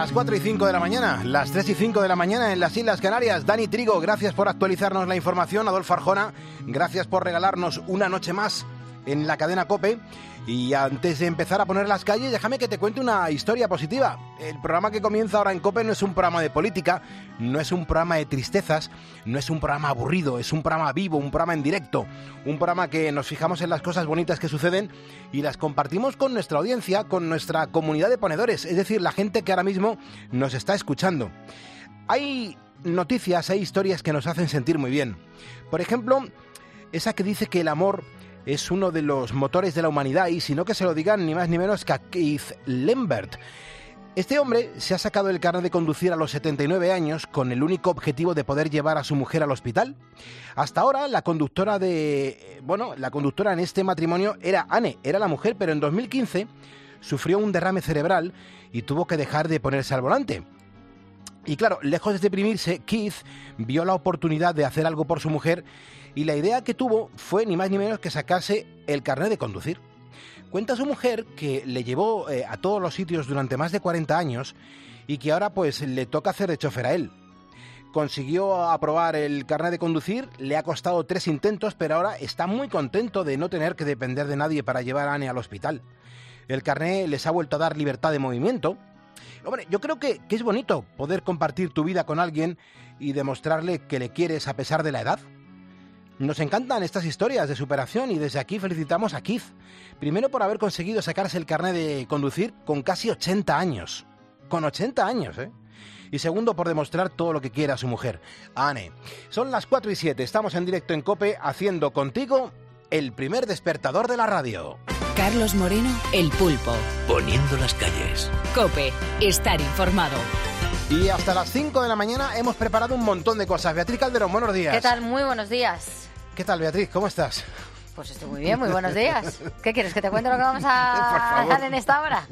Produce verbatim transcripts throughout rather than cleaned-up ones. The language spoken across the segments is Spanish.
Las cuatro y cinco de la mañana, las tres y cinco de la mañana en las Islas Canarias. Dani Trigo, gracias por actualizarnos la información. Adolfo Arjona, gracias por regalarnos una noche más en la cadena COPE. Y antes de empezar a poner las calles, déjame que te cuente una historia positiva. El programa que comienza ahora en COPE no es un programa de política, no es un programa de tristezas, no es un programa aburrido, es un programa vivo, un programa en directo, un programa que nos fijamos en las cosas bonitas que suceden y las compartimos con nuestra audiencia, con nuestra comunidad de ponedores, es decir, la gente que ahora mismo nos está escuchando. Hay noticias, hay historias que nos hacen sentir muy bien. Por ejemplo, esa que dice que el amor es uno de los motores de la humanidad, y si no que se lo digan ni más ni menos que a Keith Lambert. Este hombre se ha sacado el carnet de conducir a los setenta y nueve años con el único objetivo de poder llevar a su mujer al hospital. Hasta ahora la conductora de, bueno, la conductora en este matrimonio era Anne, era la mujer, pero en dos mil quince sufrió un derrame cerebral y tuvo que dejar de ponerse al volante. Y claro, lejos de deprimirse, Keith vio la oportunidad de hacer algo por su mujer y la idea que tuvo fue ni más ni menos que sacarse el carnet de conducir. Cuenta su mujer que le llevó eh, a todos los sitios durante más de cuarenta años y que ahora pues le toca hacer de chofer a él. Consiguió aprobar el carnet de conducir, le ha costado tres intentos, pero ahora está muy contento de no tener que depender de nadie para llevar a Anne al hospital. El carnet les ha vuelto a dar libertad de movimiento. Hombre, yo creo que, que es bonito poder compartir tu vida con alguien y demostrarle que le quieres a pesar de la edad. Nos encantan estas historias de superación y desde aquí felicitamos a Keith. Primero por haber conseguido sacarse el carnet de conducir con casi ochenta años. Con ochenta años, ¿eh? Y segundo por demostrar todo lo que quiere a su mujer, Anne. Son las cuatro y siete, estamos en directo en COPE haciendo contigo el primer despertador de la radio. Carlos Moreno, El Pulpo. Poniendo las calles. COPE, estar informado. Y hasta las cinco de la mañana hemos preparado un montón de cosas. Beatriz Calderón, buenos días. ¿Qué tal? Muy buenos días. ¿Qué tal, Beatriz? ¿Cómo estás? Pues estoy muy bien, muy buenos días. ¿Qué quieres? ¿Que te cuente lo que vamos a hacer en esta hora?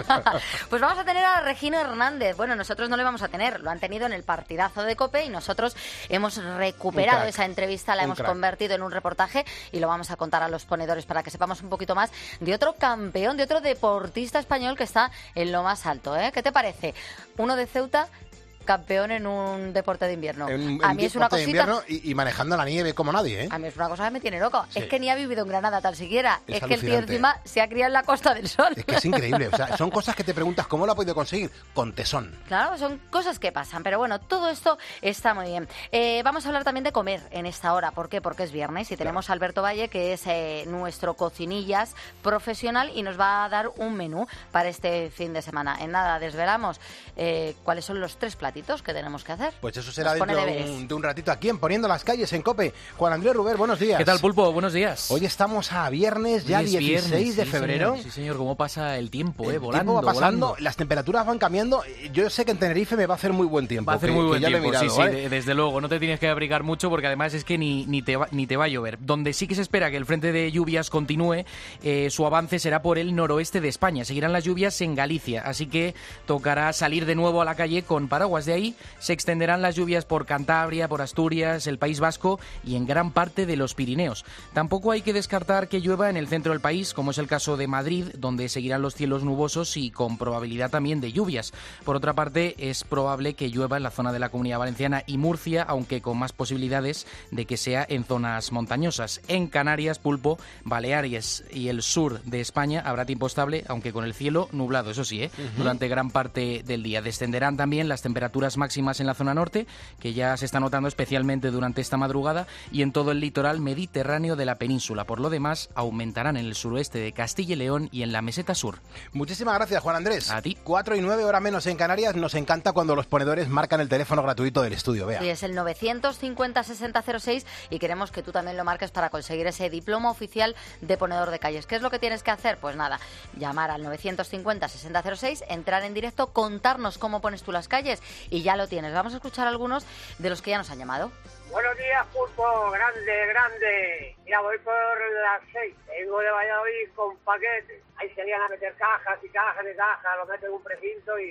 Pues vamos a tener a Regina Hernández. Bueno, nosotros no le vamos a tener, lo han tenido en el partidazo de COPE y nosotros hemos recuperado esa entrevista, la hemos crack. convertido en un reportaje y lo vamos a contar a los ponedores para que sepamos un poquito más de otro campeón, de otro deportista español que está en lo más alto, ¿eh? ¿Qué te parece? Uno de Ceuta, campeón en un deporte de invierno. En, a en mí es una cosita. De invierno y, y manejando la nieve como nadie, ¿eh? A mí es una cosa que me tiene loco. Sí. Es que ni ha vivido en Granada tan siquiera. Es, es que el tío encima se ha criado en la Costa del Sol. Es que es increíble. O sea, son cosas que te preguntas cómo lo ha podido conseguir. Con tesón. Claro, son cosas que pasan. Pero bueno, todo esto está muy bien. Eh, vamos a hablar también de comer en esta hora. ¿Por qué? Porque es viernes y tenemos claro. a Alberto Valle, que es eh, nuestro cocinillas profesional y nos va a dar un menú para este fin de semana. En nada, desvelamos eh, cuáles son los tres platitos que tenemos que hacer. Pues eso será dentro de un, de un ratito aquí en Poniendo las Calles en COPE. Juan Andrés Ruber, buenos días. ¿Qué tal, Pulpo? Buenos días. Hoy estamos a viernes, ya dieciséis viernes, de febrero. Sí señor, sí, señor, cómo pasa el tiempo, eh, el volando, tiempo va pasando, volando. Las temperaturas van cambiando. Yo sé que en Tenerife me va a hacer muy buen tiempo. Va a hacer que, muy buen que ya tiempo, mirado, sí, ¿vale? sí, desde luego. No te tienes que abrigar mucho porque además es que ni, ni, te, va, ni te va a llover. Donde sí que se espera que el frente de lluvias continúe, eh, su avance será por el noroeste de España. Seguirán las lluvias en Galicia, así que tocará salir de nuevo a la calle con paraguas. De ahí se extenderán las lluvias por Cantabria, por Asturias, el País Vasco y en gran parte de los Pirineos. Tampoco hay que descartar que llueva en el centro del país, como es el caso de Madrid, donde seguirán los cielos nubosos y con probabilidad también de lluvias. Por otra parte, es probable que llueva en la zona de la Comunidad Valenciana y Murcia, aunque con más posibilidades de que sea en zonas montañosas. En Canarias, Pulpo, Baleares y el sur de España habrá tiempo estable, aunque con el cielo nublado, eso sí, ¿eh? Uh-huh. Durante gran parte del día. Descenderán también las temperaturas máximas en la zona norte, que ya se está notando especialmente durante esta madrugada, y en todo el litoral mediterráneo de la península. Por lo demás, aumentarán en el suroeste de Castilla y León y en la meseta sur. Muchísimas gracias, Juan Andrés. A ti. Cuatro y nueve horas menos en Canarias. Nos encanta cuando los ponedores marcan el teléfono gratuito del estudio, vea. Sí, es el novecientos cincuenta sesenta cero seis y queremos que tú también lo marques para conseguir ese diploma oficial de ponedor de calles. ¿Qué es lo que tienes que hacer? Pues nada, llamar al novecientos cincuenta sesenta cero seis, entrar en directo, contarnos cómo pones tú las calles y ya lo tienes. Vamos a escuchar algunos de los que ya nos han llamado. Buenos días, Pulpo, grande, grande. Mira, voy por las seis, vengo de Valladolid con paquetes. Ahí se llegan a meter cajas y cajas de cajas, lo meten en un precinto y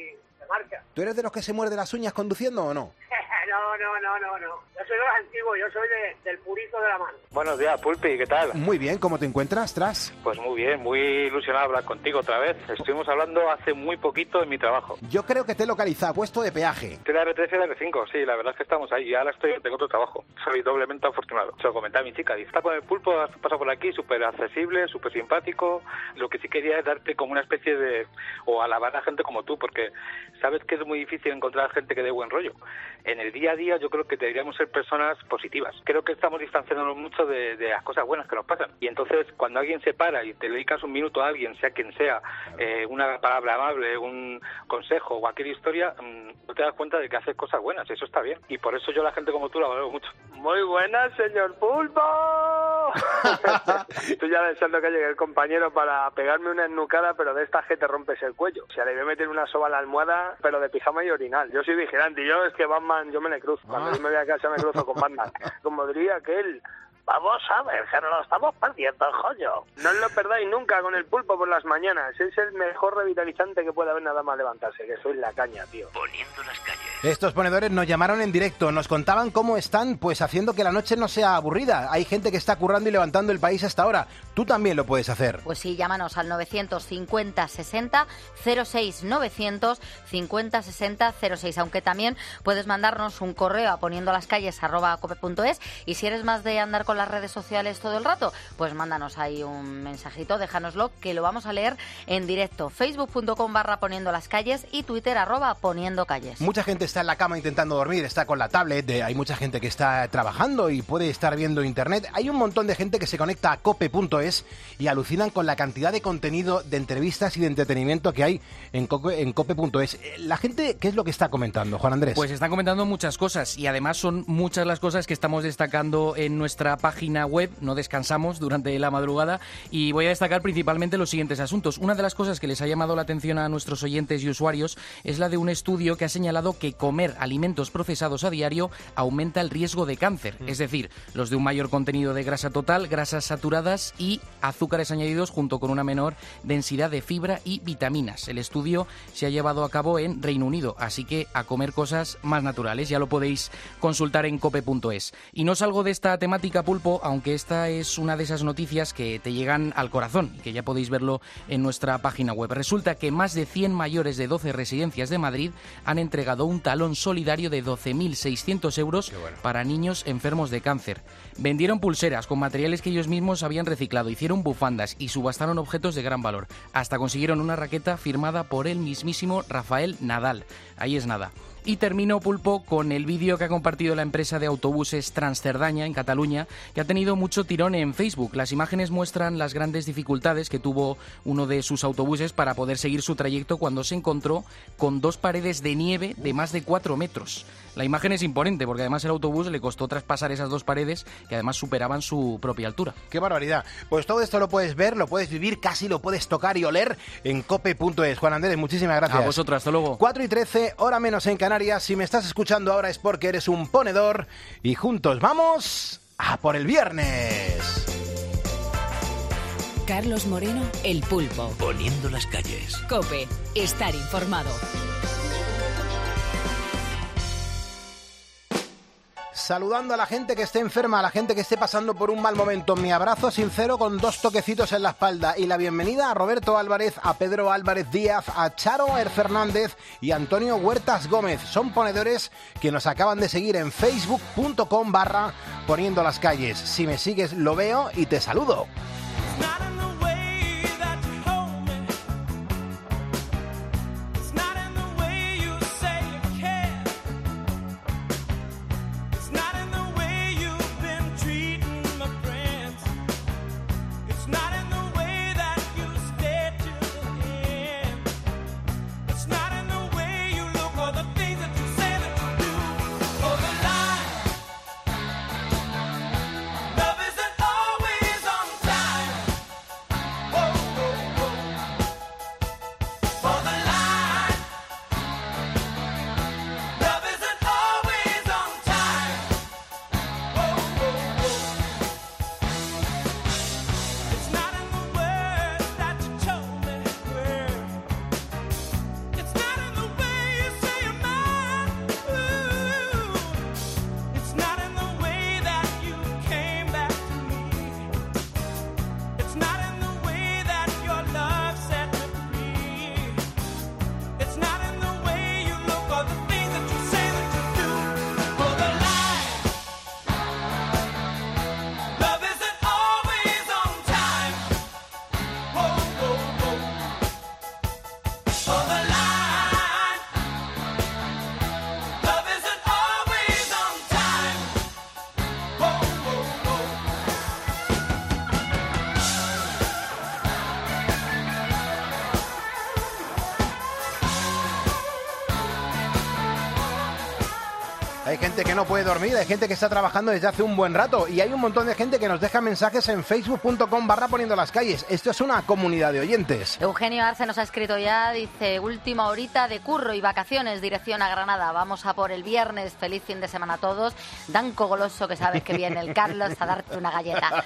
se marcha. ¿Tú eres de los que se muerde las uñas conduciendo o no? No, no, no, no, no. Yo soy de los antiguos, yo soy de, del purito de la mano. Buenos días, Pulpi, ¿qué tal? Muy bien, ¿cómo te encuentras, Tras? Pues muy bien, muy ilusionado de hablar contigo otra vez. Estuvimos hablando hace muy poquito en mi trabajo. Yo creo que te he localizado, puesto de peaje. Estoy en la R tres y la R cinco, sí, la verdad es que estamos ahí. Y ahora estoy, tengo otro trabajo. Soy doblemente afortunado. Se lo comenté a mi chica, dice, está con el Pulpo, has pasado por aquí, súper accesible, súper simpático. Lo que sí quería es darte como una especie de... o alabar a gente como tú, porque sabes que es muy difícil encontrar gente que dé buen rollo. En el día a día yo creo que deberíamos ser personas positivas. Creo que estamos distanciándonos mucho de, de las cosas buenas que nos pasan. Y entonces, cuando alguien se para y te dedicas un minuto a alguien, sea quien sea, eh, una palabra amable, un consejo, cualquier historia, mmm, no te das cuenta de que haces cosas buenas. Eso está bien. Y por eso yo a la gente como tú la valoro mucho. Muy buenas, señor Pulpo. Estoy ya deseando que llegue el compañero para pegarme una ennucada, pero de estas que te rompes el cuello. O sea, le voy a meter una soba a la almohada, pero de pijama y orinal. Yo soy vigilante y yo es que Batman, yo me le cruzo. Cuando Ah. yo me voy a casa me cruzo con Batman. Como diría aquel... Vamos a ver, que no lo estamos perdiendo, joyo. No os lo perdáis nunca con el Pulpo por las mañanas. Es el mejor revitalizante que puede haber nada más levantarse, que soy la caña, tío. Poniendo las calles. Estos ponedores nos llamaron en directo, nos contaban cómo están, pues haciendo que la noche no sea aburrida. Hay gente que está currando y levantando el país hasta ahora. Tú también lo puedes hacer. Pues sí, llámanos al novecientos cincuenta sesenta cero seis, novecientos cincuenta sesenta cero seis, aunque también puedes mandarnos un correo a poniendo las calles arroba cope punto es, y si eres más de andar con las redes sociales todo el rato, pues mándanos ahí un mensajito, déjanoslo, que lo vamos a leer en directo. facebook punto com barra poniendo las calles y Twitter arroba poniendo calles. Mucha gente está en la cama intentando dormir, está con la tablet, eh, hay mucha gente que está trabajando y puede estar viendo internet. Hay un montón de gente que se conecta a cope punto es y alucinan con la cantidad de contenido, de entrevistas y de entretenimiento que hay en cope, en cope punto es. La gente, ¿qué es lo que está comentando, Juan Andrés? Pues están comentando muchas cosas y además son muchas las cosas que estamos destacando en nuestra página web. No descansamos durante la madrugada y voy a destacar principalmente los siguientes asuntos. Una de las cosas que les ha llamado la atención a nuestros oyentes y usuarios es la de un estudio que ha señalado que comer alimentos procesados a diario aumenta el riesgo de cáncer, es decir, los de un mayor contenido de grasa total, grasas saturadas y azúcares añadidos junto con una menor densidad de fibra y vitaminas. El estudio se ha llevado a cabo en Reino Unido, así que a comer cosas más naturales. Ya lo podéis consultar en cope punto es. Y no salgo de esta temática, Pulpo, aunque esta es una de esas noticias que te llegan al corazón y que ya podéis verlo en nuestra página web. Resulta que más de cien mayores de doce residencias de Madrid han entregado un talón solidario de doce mil seiscientos euros bueno. para niños enfermos de cáncer. Vendieron pulseras con materiales que ellos mismos habían reciclado, hicieron bufandas y subastaron objetos de gran valor. Hasta consiguieron una raqueta firmada por el mismísimo Rafael Nadal. Ahí es nada. Y termino, Pulpo, con el vídeo que ha compartido la empresa de autobuses Transcerdaña en Cataluña, que ha tenido mucho tirón en Facebook. Las imágenes muestran las grandes dificultades que tuvo uno de sus autobuses para poder seguir su trayecto cuando se encontró con dos paredes de nieve de más de cuatro metros. La imagen es imponente porque además el autobús le costó traspasar esas dos paredes que además superaban su propia altura. ¡Qué barbaridad! Pues todo esto lo puedes ver, lo puedes vivir, casi lo puedes tocar y oler en cope punto es. Juan Andrés, muchísimas gracias. A vosotros, hasta luego. cuatro y trece, hora menos en Canarias. Si me estás escuchando ahora es porque eres un ponedor y juntos vamos a por el viernes. Carlos Moreno, El Pulpo. Poniendo las calles. COPE, estar informado. Saludando a la gente que esté enferma, a la gente que esté pasando por un mal momento. Mi abrazo sincero con dos toquecitos en la espalda. Y la bienvenida a Roberto Álvarez, a Pedro Álvarez Díaz, a Charo Er Fernández y a Antonio Huertas Gómez. Son ponedores que nos acaban de seguir en facebook punto com barra poniendo las calles. Si me sigues lo veo y te saludo. Love isn't always on time. gente que no puede dormir, hay gente que está trabajando desde hace un buen rato y hay un montón de gente que nos deja mensajes en facebook punto com barra poniendo las calles. Esto es una comunidad de oyentes. Eugenio Arce nos ha escrito ya, dice, última horita de curro y vacaciones, dirección a Granada. Vamos a por el viernes, feliz fin de semana a todos. Danco Goloso, que sabes que viene el Carlos a darte una galleta.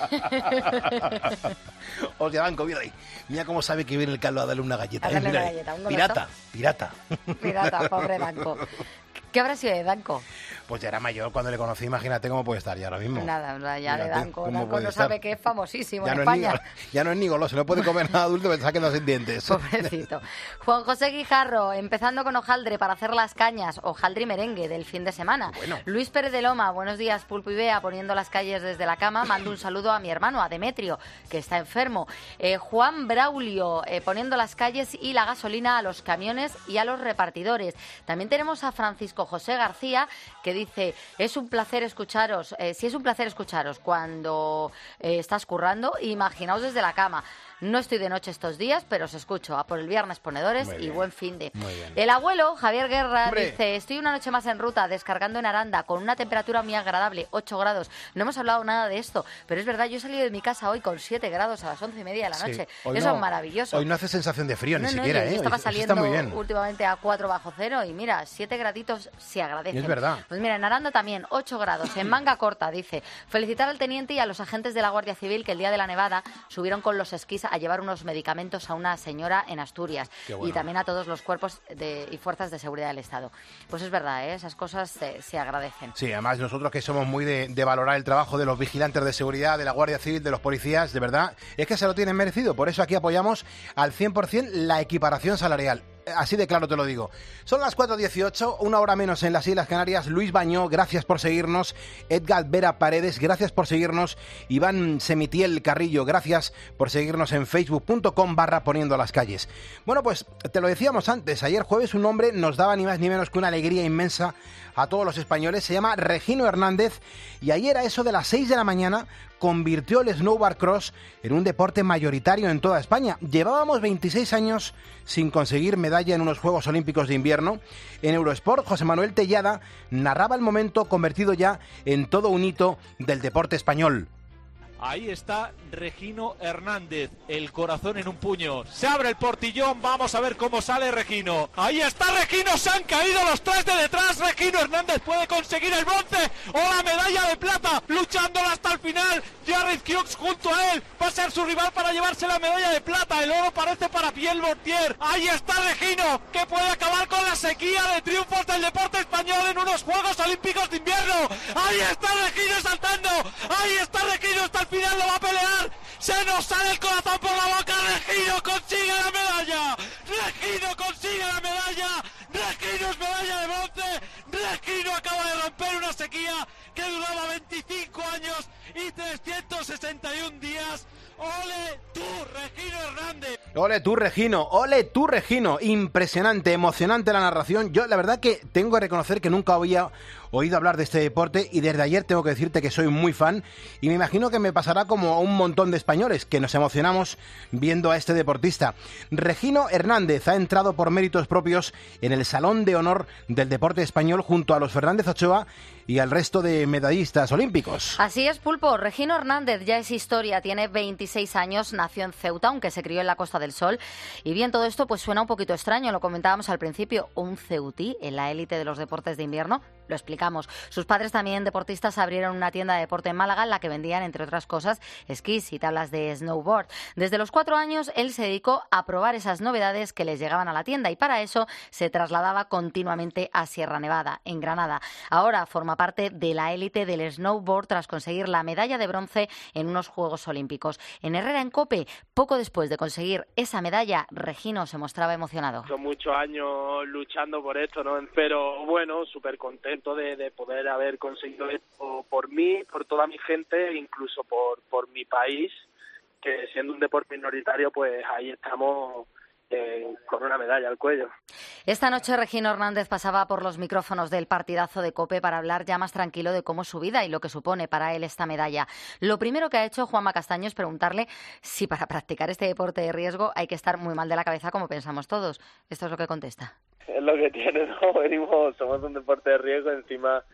Hostia, Danco, mira ahí. Mira cómo sabe que viene el Carlos a darle una galleta. A darle ¿eh? Mira una ahí. galleta, un Pirata, pirata. Pirata, pobre Danco. ¿Qué habrá sido de Danco? Pues ya era mayor cuando le conocí, imagínate cómo puede estar ya ahora mismo. Nada, ya de Danco. ¿cómo Danco puede no estar? sabe que es famosísimo Ya en no, es España. ni, ya no es ni goloso, no puede comer nada adulto que saquen los dientes. Pobrecito. Juan José Guijarro, empezando con hojaldre para hacer las cañas, hojaldre y merengue del fin de semana. Bueno. Luis Pérez de Loma, buenos días, Pulpo y Bea, poniendo las calles desde la cama. Mando un saludo a mi hermano, a Demetrio, que está enfermo. Eh, Juan Braulio, eh, poniendo las calles y la gasolina a los camiones y a los repartidores. También tenemos a Francisco José García, que dice, es un placer escucharos, eh, si es un placer escucharos cuando eh, estás currando, imaginaos desde la cama. No estoy de noche estos días, pero os escucho. A por el viernes ponedores y buen fin de. Muy bien. El abuelo, Javier Guerra, ¡Hombre! dice, estoy una noche más en ruta, descargando en Aranda, con una temperatura muy agradable, ocho grados. No hemos hablado nada de esto, pero es verdad, yo he salido de mi casa hoy con siete grados a las once y media de la Sí. noche. Hoy Eso no- es maravilloso. Hoy no hace sensación de frío, No, ni no, siquiera, yo ¿eh? estaba Eso saliendo está muy bien. últimamente a cuatro bajo cero y mira, siete graditos se agradecen. Es verdad. Pues mira, en Aranda también, ocho grados, en manga corta, dice. Felicitar al teniente y a los agentes de la Guardia Civil que el día de la nevada subieron con los esquís a llevar unos medicamentos a una señora en Asturias. Qué bueno. Y también a todos los cuerpos de, y fuerzas de seguridad del Estado. Pues es verdad, ¿eh? Esas cosas se, se agradecen. Sí, además nosotros que somos muy de, de valorar el trabajo de los vigilantes de seguridad, de la Guardia Civil, de los policías, de verdad, es que se lo tienen merecido. Por eso aquí apoyamos al cien por ciento la equiparación salarial. Así de claro te lo digo. Son las cuatro dieciocho, una hora menos en las Islas Canarias. Luis Bañó, gracias por seguirnos. Edgar Vera Paredes, gracias por seguirnos. Iván Semitiel Carrillo, gracias por seguirnos en facebook punto com barra poniendo las calles. Bueno, pues te lo decíamos antes, ayer jueves un hombre nos daba ni más ni menos que una alegría inmensa a todos los españoles. Se llama Regino Hernández y ayer a eso de las seis de la mañana convirtió el snowboard cross en un deporte mayoritario en toda España. Llevábamos veintiséis años sin conseguir medalla en unos Juegos Olímpicos de Invierno. En Eurosport, José Manuel Tellada narraba el momento convertido ya en todo un hito del deporte español. Ahí está Regino Hernández, el corazón en un puño. Se abre el portillón, vamos a ver cómo sale Regino. Ahí está Regino, se han caído los tres de detrás. Regino Hernández puede conseguir el bronce o la medalla de plata, luchándola hasta el final. Jared Hughes junto a él, va a ser su rival para llevarse la medalla de plata. El oro parece para Pierre Mortier. Ahí está Regino, que puede acabar con la sequía de triunfos del deporte español en unos Juegos Olímpicos de Invierno. Ahí está Regino saltando, ahí está Regino hasta el final, lo va a pelear. Se nos sale el corazón por la boca. Regino consigue la medalla. Regino consigue la medalla. Regino es medalla de bronce. Regino acaba de romper una sequía que duraba veinticinco años y trescientos sesenta y un días. ¡Ole tú, Regino Hernández! Ole tú, Regino, ole tú, Regino. Impresionante, emocionante la narración. Yo la verdad que tengo que reconocer que nunca había oído hablar de este deporte y desde ayer tengo que decirte que soy muy fan y me imagino que me pasará como a un montón de españoles que nos emocionamos viendo a este deportista. Regino Hernández ha entrado por méritos propios en el Salón de Honor del Deporte Español junto a los Fernández Ochoa y al resto de medallistas olímpicos. Así es, Pulpo. Regino Hernández ya es historia, tiene veintiséis años, nació en Ceuta, aunque se crió en la Costa del Sol. Y bien, todo esto pues suena un poquito extraño, lo comentábamos al principio, un ceutí en la élite de los deportes de invierno. Lo explicamos. Sus padres, también deportistas, abrieron una tienda de deporte en Málaga en la que vendían, entre otras cosas, esquís y tablas de snowboard. Desde los cuatro años, él se dedicó a probar esas novedades que les llegaban a la tienda y para eso se trasladaba continuamente a Sierra Nevada, en Granada. Ahora forma parte de la élite del snowboard tras conseguir la medalla de bronce en unos Juegos Olímpicos. En Herrera en COPE, poco después de conseguir esa medalla, Regino se mostraba emocionado. Son muchos años luchando por esto, ¿no? Pero bueno, súper contento De, de poder haber conseguido esto por mí, por toda mi gente, incluso por, por mi país, que siendo un deporte minoritario, pues ahí estamos eh, con una medalla al cuello. Esta noche Regino Hernández pasaba por los micrófonos del partidazo de COPE para hablar ya más tranquilo de cómo es su vida y lo que supone para él esta medalla. Lo primero que ha hecho Juanma Castaño es preguntarle si para practicar este deporte de riesgo hay que estar muy mal de la cabeza como pensamos todos. Esto es lo que contesta. Es lo que tiene, ¿no? Venimos, somos un deporte de riesgo, encima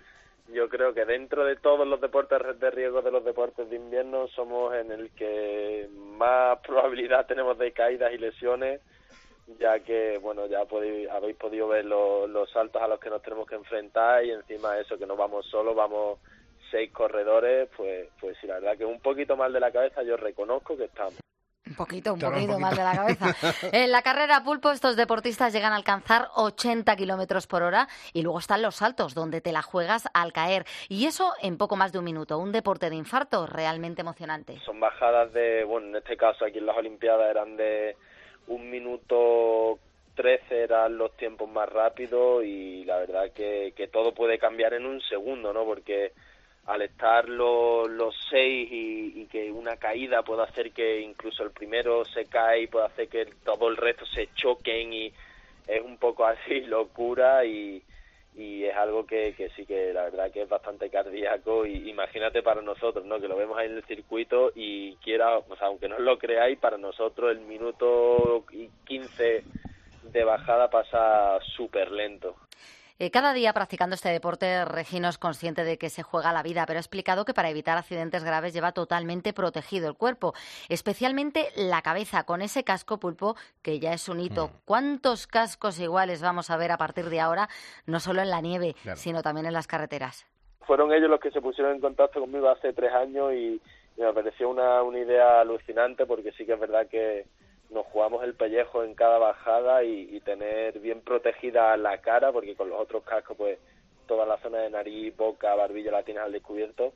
Yo creo que dentro de todos los deportes de riesgo de los deportes de invierno somos en el que más probabilidad tenemos de caídas y lesiones, ya que, bueno, ya podéis, habéis podido ver los, los saltos a los que nos tenemos que enfrentar y encima de eso, que no vamos solos, vamos seis corredores, pues, pues sí, la verdad que un poquito mal de la cabeza yo reconozco que estamos. Un poquito, un Claro, un poquito poquito. mal de la cabeza. En la carrera pulpo, estos deportistas llegan a alcanzar ochenta kilómetros por hora y luego están los saltos, donde te la juegas al caer. Y eso en poco más de un minuto. Un deporte de infarto realmente emocionante. Son bajadas de, bueno, en este caso aquí en las Olimpiadas eran de un minuto trece, eran los tiempos más rápidos y la verdad que, que todo puede cambiar en un segundo, ¿no? Porque al estar los, los seis y, y que una caída puede hacer que incluso el primero se cae y puede hacer que todo el resto se choquen y es un poco así locura y, y es algo que, que sí que la verdad que es bastante cardíaco y imagínate para nosotros, ¿no? Que lo vemos ahí en el circuito y quiera, o sea, aunque no lo creáis, para nosotros el minuto quince de bajada pasa súper lento. Eh, cada día practicando este deporte, Regino es consciente de que se juega la vida, pero ha explicado que para evitar accidentes graves lleva totalmente protegido el cuerpo, especialmente la cabeza, con ese casco pulpo que ya es un hito. Mm. ¿Cuántos cascos iguales vamos a ver a partir de ahora, no solo en la nieve, claro, sino también en las carreteras? Fueron ellos los que se pusieron en contacto conmigo hace tres años y, y me pareció una, una idea alucinante porque sí que es verdad que nos jugamos el pellejo en cada bajada y, y tener bien protegida la cara, porque con los otros cascos, pues, toda la zona de nariz, boca, barbilla la tienes al descubierto,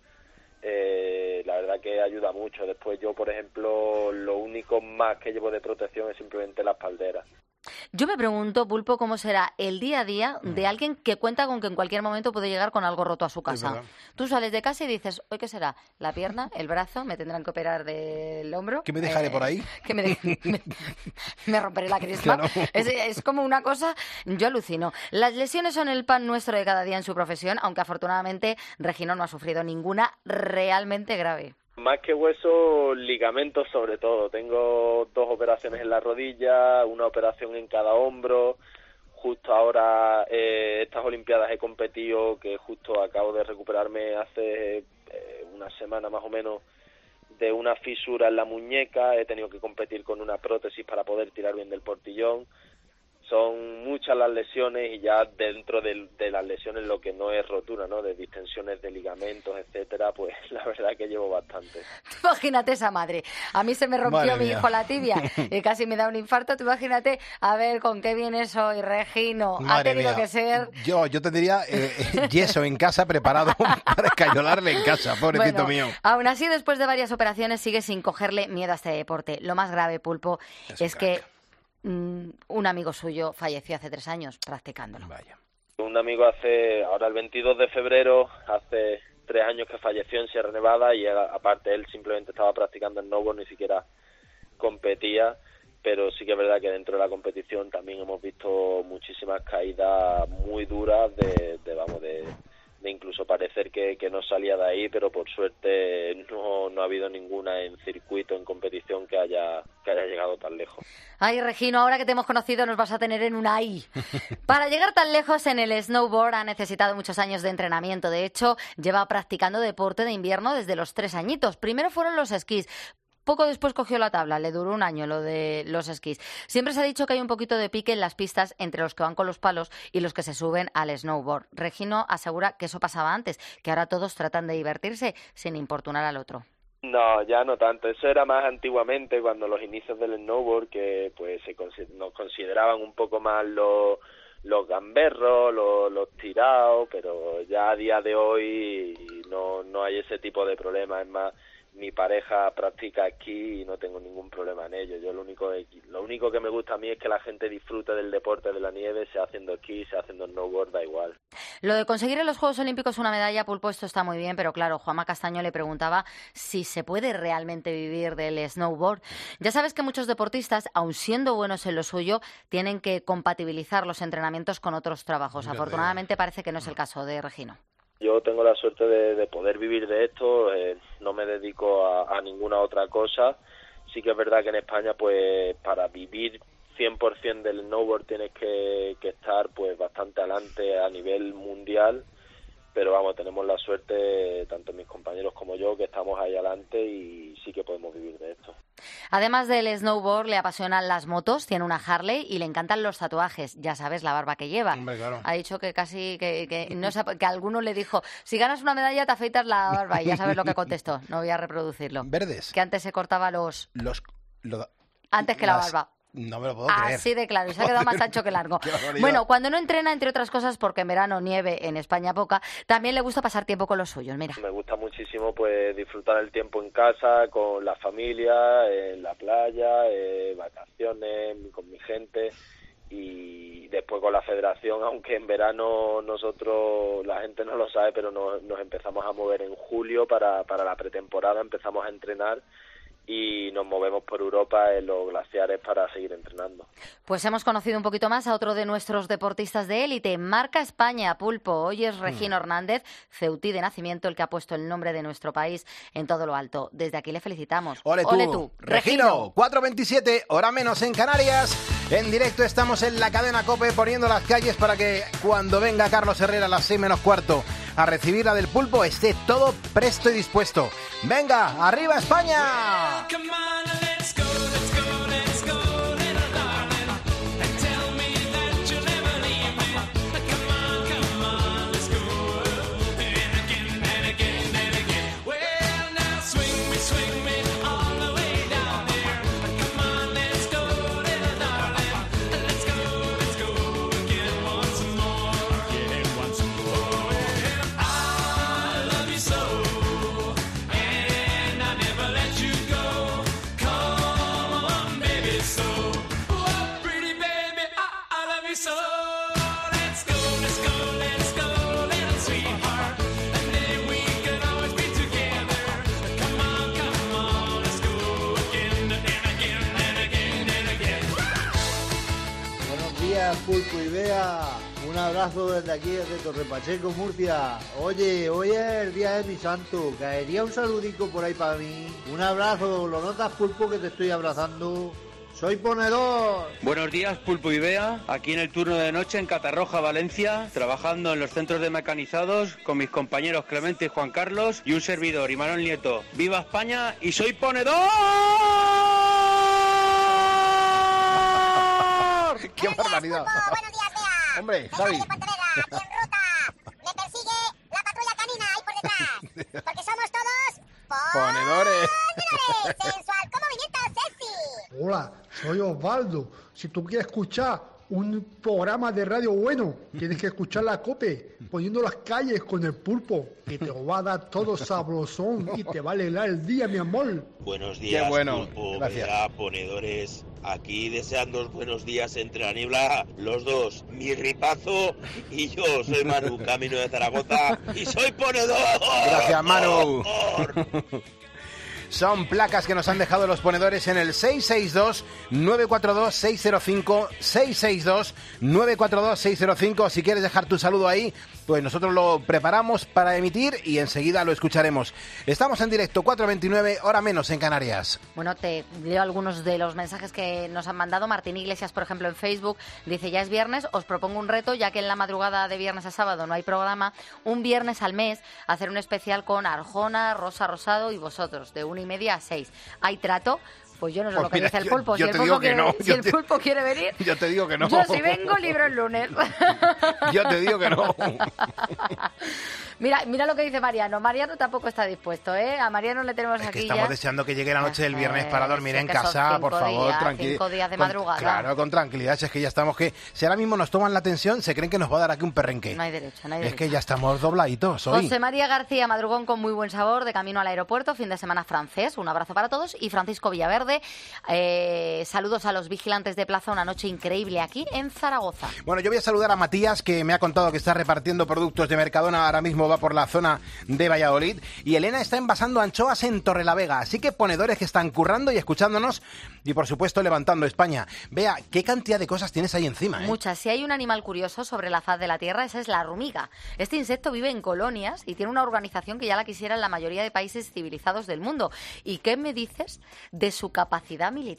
eh, la verdad que ayuda mucho. Después yo, por ejemplo, lo único más que llevo de protección es simplemente la espaldera. Yo me pregunto, Pulpo, cómo será el día a día de alguien que cuenta con que en cualquier momento puede llegar con algo roto a su casa. Tú sales de casa y dices, ¿hoy qué será? ¿La pierna? ¿El brazo? ¿Me tendrán que operar del hombro? ¿Qué me dejaré eh, por ahí? ¿Que me, de... me, me romperé la crisma? Claro. Es, es como una cosa, yo alucino. Las lesiones son el pan nuestro de cada día en su profesión, aunque afortunadamente Regino no ha sufrido ninguna realmente grave. Más que hueso, ligamentos sobre todo. Tengo dos operaciones en la rodilla, una operación en cada hombro. Justo ahora, eh, estas Olimpiadas he competido, que justo acabo de recuperarme hace eh, una semana más o menos, de una fisura en la muñeca. He tenido que competir con una prótesis para poder tirar bien del portillón. Son muchas las lesiones y ya dentro de, de las lesiones lo que no es rotura, ¿no? De distensiones de ligamentos, etcétera, pues la verdad que llevo bastante. Imagínate esa madre. A mí se me rompió Madre mi mía. hijo la tibia y casi me da un infarto. Tú imagínate, a ver con qué vienes hoy, Regino. Madre ha tenido mía. que ser... Yo, yo tendría eh, yeso en casa preparado para escayolarle en casa, pobrecito bueno, mío. Aún así, después de varias operaciones, sigue sin cogerle miedo a este deporte. Lo más grave, Pulpo, es, es que un amigo suyo falleció hace tres años practicándolo. Vaya. Un amigo hace, ahora el veintidós de febrero, hace tres años que falleció en Sierra Nevada y él, aparte él simplemente estaba practicando en snowboard, ni siquiera competía, pero sí que es verdad que dentro de la competición también hemos visto muchísimas caídas muy duras de, de vamos, de... de incluso parecer que, que no salía de ahí, pero por suerte no, no ha habido ninguna en circuito, en competición que haya que haya llegado tan lejos. Ay, Regino, ahora que te hemos conocido nos vas a tener en una I. Para llegar tan lejos en el snowboard ha necesitado muchos años de entrenamiento. De hecho, lleva practicando deporte de invierno desde los tres añitos. Primero fueron los esquís. Poco después cogió la tabla, le duró un año lo de los esquís. Siempre se ha dicho que hay un poquito de pique en las pistas entre los que van con los palos y los que se suben al snowboard. Regino asegura que eso pasaba antes, que ahora todos tratan de divertirse sin importunar al otro. No, ya no tanto. Eso era más antiguamente, cuando los inicios del snowboard, que pues se consider- nos consideraban un poco más los, los gamberros, los, los tirados, pero ya a día de hoy no, no hay ese tipo de problema. Es más, mi pareja practica esquí y no tengo ningún problema en ello. Yo lo único lo único que me gusta a mí es que la gente disfrute del deporte de la nieve, sea haciendo esquí, sea haciendo snowboard, da igual. Lo de conseguir en los Juegos Olímpicos una medalla, Pulpo, esto está muy bien, pero claro, Juanma Castaño le preguntaba si se puede realmente vivir del snowboard. Ya sabes que muchos deportistas, aun siendo buenos en lo suyo, tienen que compatibilizar los entrenamientos con otros trabajos. Afortunadamente parece que no es el caso de Regino. Yo tengo la suerte de, de poder vivir de esto, eh, no me dedico a, a ninguna otra cosa. Sí que es verdad que en España, pues, para vivir cien por ciento del snowboard tienes que, que estar, pues, bastante adelante a nivel mundial, pero vamos, tenemos la suerte, tanto mis compañeros como yo, que estamos ahí adelante y sí que podemos vivir de esto. Además del snowboard, le apasionan las motos, tiene una Harley y le encantan los tatuajes. Ya sabes, la barba que lleva. Hombre, claro. Ha dicho que casi, que, que, no se, que a alguno le dijo, si ganas una medalla te afeitas la barba. Y ya sabes lo que contestó, no voy a reproducirlo. ¿Verdes? Que antes se cortaba los... Los... Lo, antes que las, la barba. No me lo puedo creer. Así de claro, y se ha quedado más ancho que largo. Bueno, cuando no entrena, entre otras cosas, porque en verano nieve, en España poca, también le gusta pasar tiempo con los suyos, mira. Me gusta muchísimo pues disfrutar el tiempo en casa, con la familia, en la playa, eh, vacaciones, con mi gente y después con la federación, aunque en verano nosotros, la gente no lo sabe, pero nos, nos empezamos a mover en julio para, para la pretemporada, empezamos a entrenar y nos movemos por Europa en los glaciares para seguir entrenando. Pues hemos conocido un poquito más a otro de nuestros deportistas de élite, Marca España, Pulpo. Hoy es Regino mm. Hernández, ceutí de nacimiento, el que ha puesto el nombre de nuestro país en todo lo alto. Desde aquí le felicitamos. ¡Ole tú! ¡Ole tú! Regino, Regino. cuatro veintisiete, hora menos en Canarias. En directo estamos en la cadena COPE poniendo las calles para que cuando venga Carlos Herrera a las seis menos cuarto a recibir la del Pulpo esté todo presto y dispuesto. ¡Venga, arriba España! Come on, let's go, let's go, let's go, little darling, and tell me that you'll never leave me. Come on, come on, let's go, and again, and again, and again. Well, now swing me, swing me all the way down here. Come on, let's go, little darling, let's go, let's go again once more, again once more. Well, I love you so. Pulpo y Bea, un abrazo desde aquí, desde Torre Pacheco, Murcia. Oye, hoy es el día de mi santo, caería un saludico por ahí para mí. Un abrazo, ¿lo notas, Pulpo, que te estoy abrazando? Soy ponedor. Buenos días, Pulpo y Bea, aquí en el turno de noche en Catarroja, Valencia, trabajando en los centros de mecanizados con mis compañeros Clemente y Juan Carlos y un servidor, Imanol Nieto. ¡Viva España y soy ponedor! ¡Qué barbaridad! Buenos días, Bea. Hombre, Javi. De Pontevedra, en ruta. Me persigue la patrulla canina ahí por detrás. Porque somos todos... Ponedores. Ponedores. Sensual, con movimientos sexy. Hola, soy Osvaldo. Si tú quieres escuchar un programa de radio bueno, tienes que escuchar la COPE, poniendo las calles con el Pulpo, que te lo va a dar todo sabrosón y te va a alegrar el día, mi amor. Buenos días, qué bueno. Pulpo, Gracias. Bea, ponedores. Aquí deseando buenos días entre la niebla, los dos, mi ripazo y yo. Soy Manu, camino de Zaragoza y soy ponedor. Gracias, Manu. Son placas que nos han dejado los ponedores en el seis seis dos, nueve cuatro dos, seis cero cinco, seis seis dos, nueve cuatro dos, seis cero cinco. Si quieres dejar tu saludo ahí, pues nosotros lo preparamos para emitir y enseguida lo escucharemos. Estamos en directo, cuatro veintinueve, hora menos en Canarias. Bueno, te leo algunos de los mensajes que nos han mandado. Martín Iglesias, por ejemplo, en Facebook, dice, ya es viernes, os propongo un reto, ya que en la madrugada de viernes a sábado no hay programa, un viernes al mes, hacer un especial con Arjona, Rosa Rosado y vosotros, de una y media a seis. ¿Hay trato? Pues yo no sé Pues lo que mira, dice el yo- pulpo. yo si el te pulpo, digo que quiere, no, si yo el te- pulpo quiere venir, Yo te digo que no. yo si vengo, libro el lunes. Yo te digo que no. Mira, mira lo que dice Mariano. Mariano tampoco está dispuesto, ¿eh? A Mariano le tenemos Es aquí que estamos ya. deseando que llegue la noche del viernes Eh, para dormir sí, en que son casa, cinco por favor, días, tranquilo. cinco días de Con- madrugada. Claro, con tranquilidad, si es que ya estamos que... Si ahora mismo nos toman la atención, se creen que nos va a dar aquí un perrenque. No hay derecho, no hay Es derecho. que ya estamos dobladitos hoy. José María García, madrugón con muy buen sabor, de camino al aeropuerto, fin de semana francés, un abrazo para todos. Y Francisco Villaverde, eh, saludos a los vigilantes de plaza, una noche increíble aquí en Zaragoza. Bueno, yo voy a saludar a Matías, que me ha contado que está repartiendo productos de Mercadona, ahora mismo va por la zona de Valladolid, y Elena está envasando anchoas en Torrelavega, así que ponedores que están currando y escuchándonos, y por supuesto levantando España. Vea, qué cantidad de cosas tienes ahí encima, ¿eh? Muchas. Si hay un animal curioso sobre la faz de la Tierra, esa es la hormiga. Este insecto vive en colonias y tiene una organización que ya la quisiera en la mayoría de países civilizados del mundo. ¿Y qué me dices de su capacidad militar?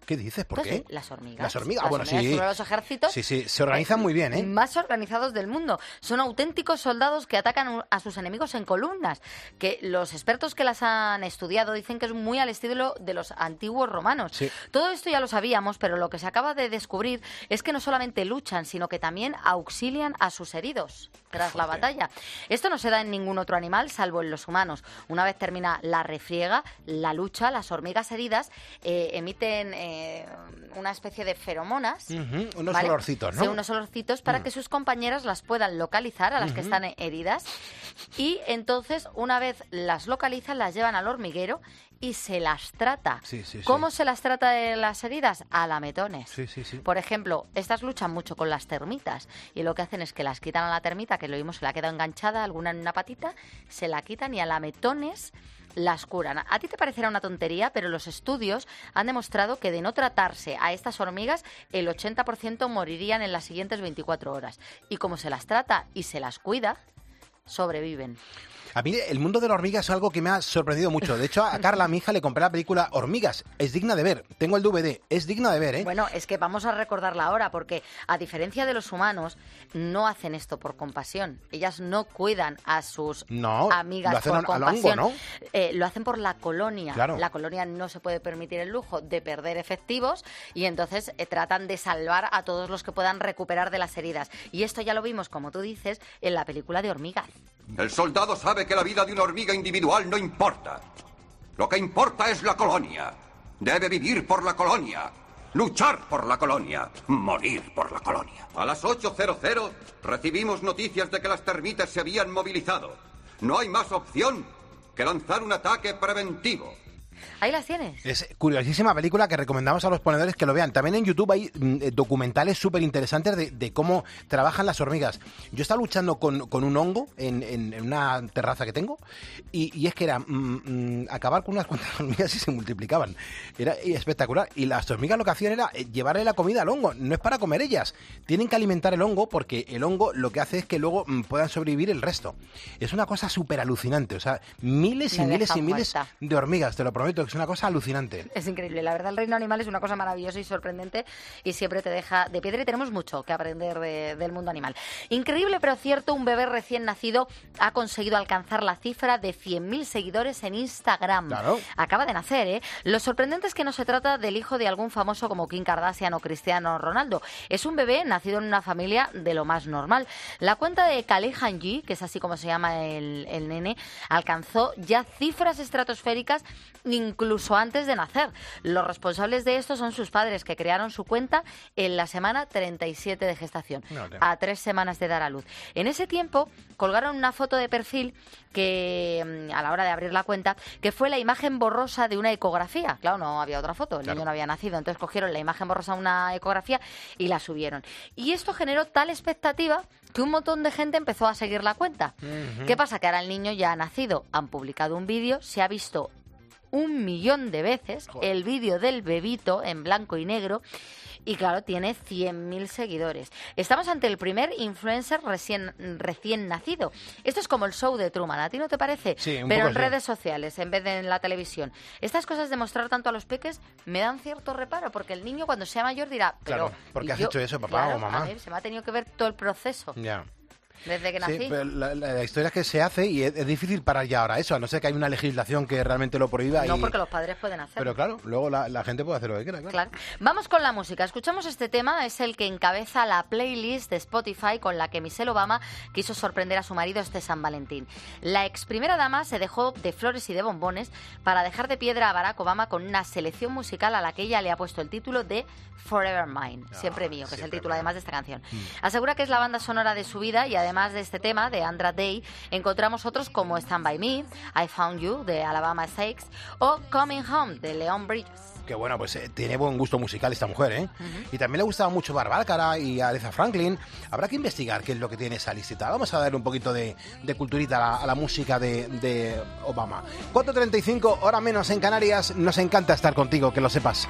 ¿Qué dices? ¿Por Entonces, qué? Las hormigas. Las hormigas, Las bueno, hormigas sí. son uno de los ejércitos Sí, sí, se organizan muy bien, ¿eh? más organizados del mundo. Son auténticos soldados que atacan a sus enemigos en columnas, que los expertos que las han estudiado dicen que es muy al estilo de los antiguos romanos. Sí. Todo esto ya lo sabíamos, pero lo que se acaba de descubrir es que no solamente luchan, sino que también auxilian a sus heridos tras la batalla. Esto no se da en ningún otro animal, salvo en los humanos. Una vez termina la refriega, la lucha, las hormigas heridas eh, emiten eh, una especie de feromonas. Ujú, unos ¿vale? olorcitos, ¿no? Sí, unos olorcitos para Mm. que sus compañeras las puedan localizar, a las que Ujú. están heridas. Y entonces, una vez las localizan, las llevan al hormiguero y se las trata. Sí, sí, sí. ¿Cómo se las trata de las heridas? A lametones. Sí, sí, sí. Por ejemplo, estas luchan mucho con las termitas y lo que hacen es que las quitan a la termita, que lo vimos, se la queda enganchada, alguna en una patita, se la quitan y a lametones las curan. A ti te parecerá una tontería, pero los estudios han demostrado que de no tratarse a estas hormigas, el ochenta por ciento morirían en las siguientes veinticuatro horas. Y como se las trata y se las cuida, sobreviven. A mí el mundo de la hormiga es algo que me ha sorprendido mucho. De hecho, a Carla, mi hija, le compré la película Hormigas. Es digna de ver. Tengo el D V D. Es digna de ver, ¿eh? Bueno, es que vamos a recordarla ahora, porque a diferencia de los humanos, no hacen esto por compasión. Ellas no cuidan a sus No, amigas lo hacen por al- al compasión. hongo, ¿no? Eh, lo hacen por la colonia. Claro. La colonia no se puede permitir el lujo de perder efectivos y entonces eh, tratan de salvar a todos los que puedan recuperar de las heridas. Y esto ya lo vimos, como tú dices, en la película de Hormigas. El soldado sabe que la vida de una hormiga individual no importa. Lo que importa es la colonia. Debe vivir por la colonia, luchar por la colonia, morir por la colonia. A las ocho cero recibimos noticias de que las termitas se habían movilizado. No hay más opción que lanzar un ataque preventivo. Ahí las tienes. Es curiosísima película que recomendamos a los ponedores que lo vean. También en YouTube hay mm, eh, documentales súper interesantes de, de cómo trabajan las hormigas. Yo estaba luchando con, con un hongo en, en- en una terraza que tengo y, y es que era mm, mm, acabar con unas cuantas hormigas y se multiplicaban. Era espectacular. Y las hormigas lo que hacían era eh, llevarle la comida al hongo. No es para comer ellas. Tienen que alimentar el hongo porque el hongo lo que hace es que luego mm, puedan sobrevivir el resto. Es una cosa súper alucinante. O sea, miles y Me miles deja y miles muerta. de hormigas, te lo prometo, que es una cosa alucinante. Es increíble, la verdad el reino animal es una cosa maravillosa y sorprendente y siempre te deja de piedra y tenemos mucho que aprender de- del mundo animal. Increíble pero cierto, un bebé recién nacido ha conseguido alcanzar la cifra de cien mil seguidores en Instagram. Claro. Acaba de nacer, ¿eh? Lo sorprendente es que no se trata del hijo de algún famoso como Kim Kardashian o Cristiano Ronaldo. Es un bebé nacido en una familia de lo más normal. La cuenta de Khaled Hanji, que es así como se llama el, el nene, alcanzó ya cifras estratosféricas incluso antes de nacer. Los responsables de esto son sus padres, que crearon su cuenta en la semana treinta y siete de gestación, Fíjate. a tres semanas de dar a luz. En ese tiempo colgaron una foto de perfil que, mm, a la hora de abrir la cuenta, que fue la imagen borrosa de una ecografía. Claro, no había otra foto, el Claro. niño no había nacido, entonces cogieron la imagen borrosa de una ecografía y la subieron. Y esto generó tal expectativa que un montón de gente empezó a seguir la cuenta. Ujú. ¿Qué pasa? Que ahora el niño ya ha nacido, han publicado un vídeo, se ha visto un millón de veces el vídeo del bebito en blanco y negro y claro, tiene cien mil seguidores. Estamos ante el primer influencer recién, recién nacido. Esto es como el show de Truman, ¿a ti no te parece? Sí, un Pero poco en sí. redes sociales, en vez de en la televisión. Estas cosas de mostrar tanto a los peques me dan cierto reparo, porque el niño cuando sea mayor dirá, pero... Claro, ¿por qué ¿y has yo? hecho eso, papá Claro, o mamá? a mí se me ha tenido que ver todo el proceso Ya. desde que nací. Sí, pero la, la- la historia es que se hace y es, es difícil parar ya ahora eso, a no ser que hay una legislación que realmente lo prohíba. No, y- porque los padres pueden hacerlo. Pero claro, luego la, la gente puede hacer lo que quiera, claro. Claro. Vamos con la música. Escuchamos este tema, es el que encabeza la playlist de Spotify con la que Michelle Obama quiso sorprender a su marido este San Valentín. La ex primera dama se dejó de flores y de bombones para dejar de piedra a Barack Obama con una selección musical a la que ella le ha puesto el título de Forever Mine, siempre mío, que es el título además de esta canción. Asegura que es la banda sonora de su vida y además de este tema de Andra Day encontramos otros como Stand By Me, I Found You de Alabama Shakes o Coming Home de Leon Bridges. Que bueno, pues eh, tiene buen gusto musical esta mujer, ¿eh? Y también le gustaba mucho Barbácara y Aretha Franklin. Habrá que investigar qué es lo que tiene esa listita. Vamos a darle un poquito de, de culturita a la, a la música de, de Obama. cuatro treinta y cinco, hora menos en Canarias. Nos encanta estar contigo, que lo sepas.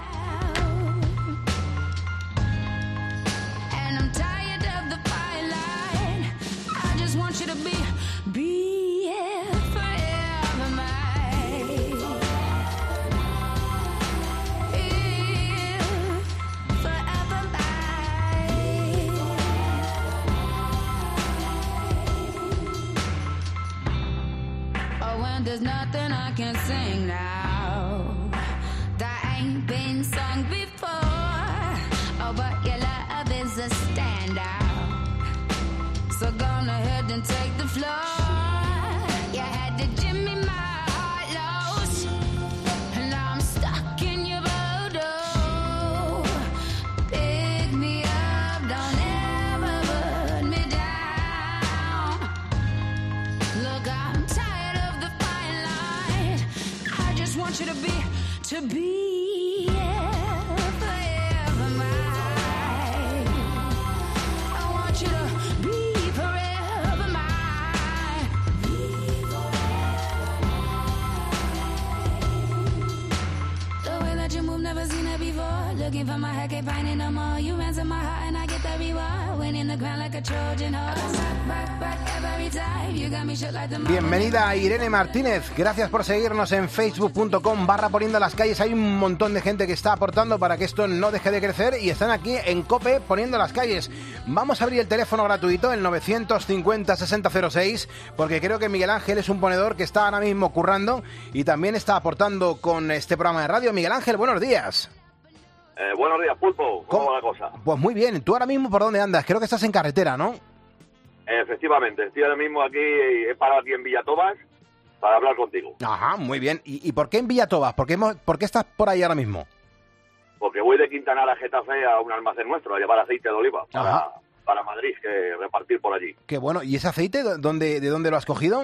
And I'm tired of the firelight. I just want you to be, be forever mine. If Oh, when there's nothing I can sing now that ain't been sung before. Oh, but your love is a standout. So go ahead and take the floor. You had to Jimmy my heart lost, and now I'm stuck in your voodoo. Pick me up, don't ever put me down. Look, I'm tired of the fine line. I just want you to be, to be yeah, forever mine. I want you to be forever mine. The way that you move, never seen it before. Looking for my head, can't find it no more. You ransom my heart and I get the reward. Winning the crown like a Trojan horse. Back, back, back every time. You got me shook like the Bienvenida Irene Martínez, gracias por seguirnos en facebook punto com barra poniendo las calles. Hay un montón de gente que está aportando para que esto no deje de crecer y están aquí en COPE poniendo las calles. Vamos a abrir el teléfono gratuito, el novecientos cincuenta sesenta cero seis, porque creo que Miguel Ángel es un ponedor que está ahora mismo currando y también está aportando con este programa de radio. Miguel Ángel, buenos días. Eh, buenos días, Pulpo. ¿Cómo va la cosa? Pues muy bien, tú ahora mismo ¿por dónde andas? Creo que estás en carretera, ¿no? Efectivamente, estoy ahora mismo aquí, he parado aquí en Villatobas para hablar contigo. Ajá, muy bien. ¿Y, y por qué en Villatobas? ¿Por qué, hemos- ¿Por qué estás por ahí ahora mismo? Porque voy de Quintanar a Getafe a un almacén nuestro a llevar aceite de oliva para, Ajá. para Madrid, que repartir por allí. Qué bueno. ¿Y ese aceite dó- dónde, de dónde lo has cogido?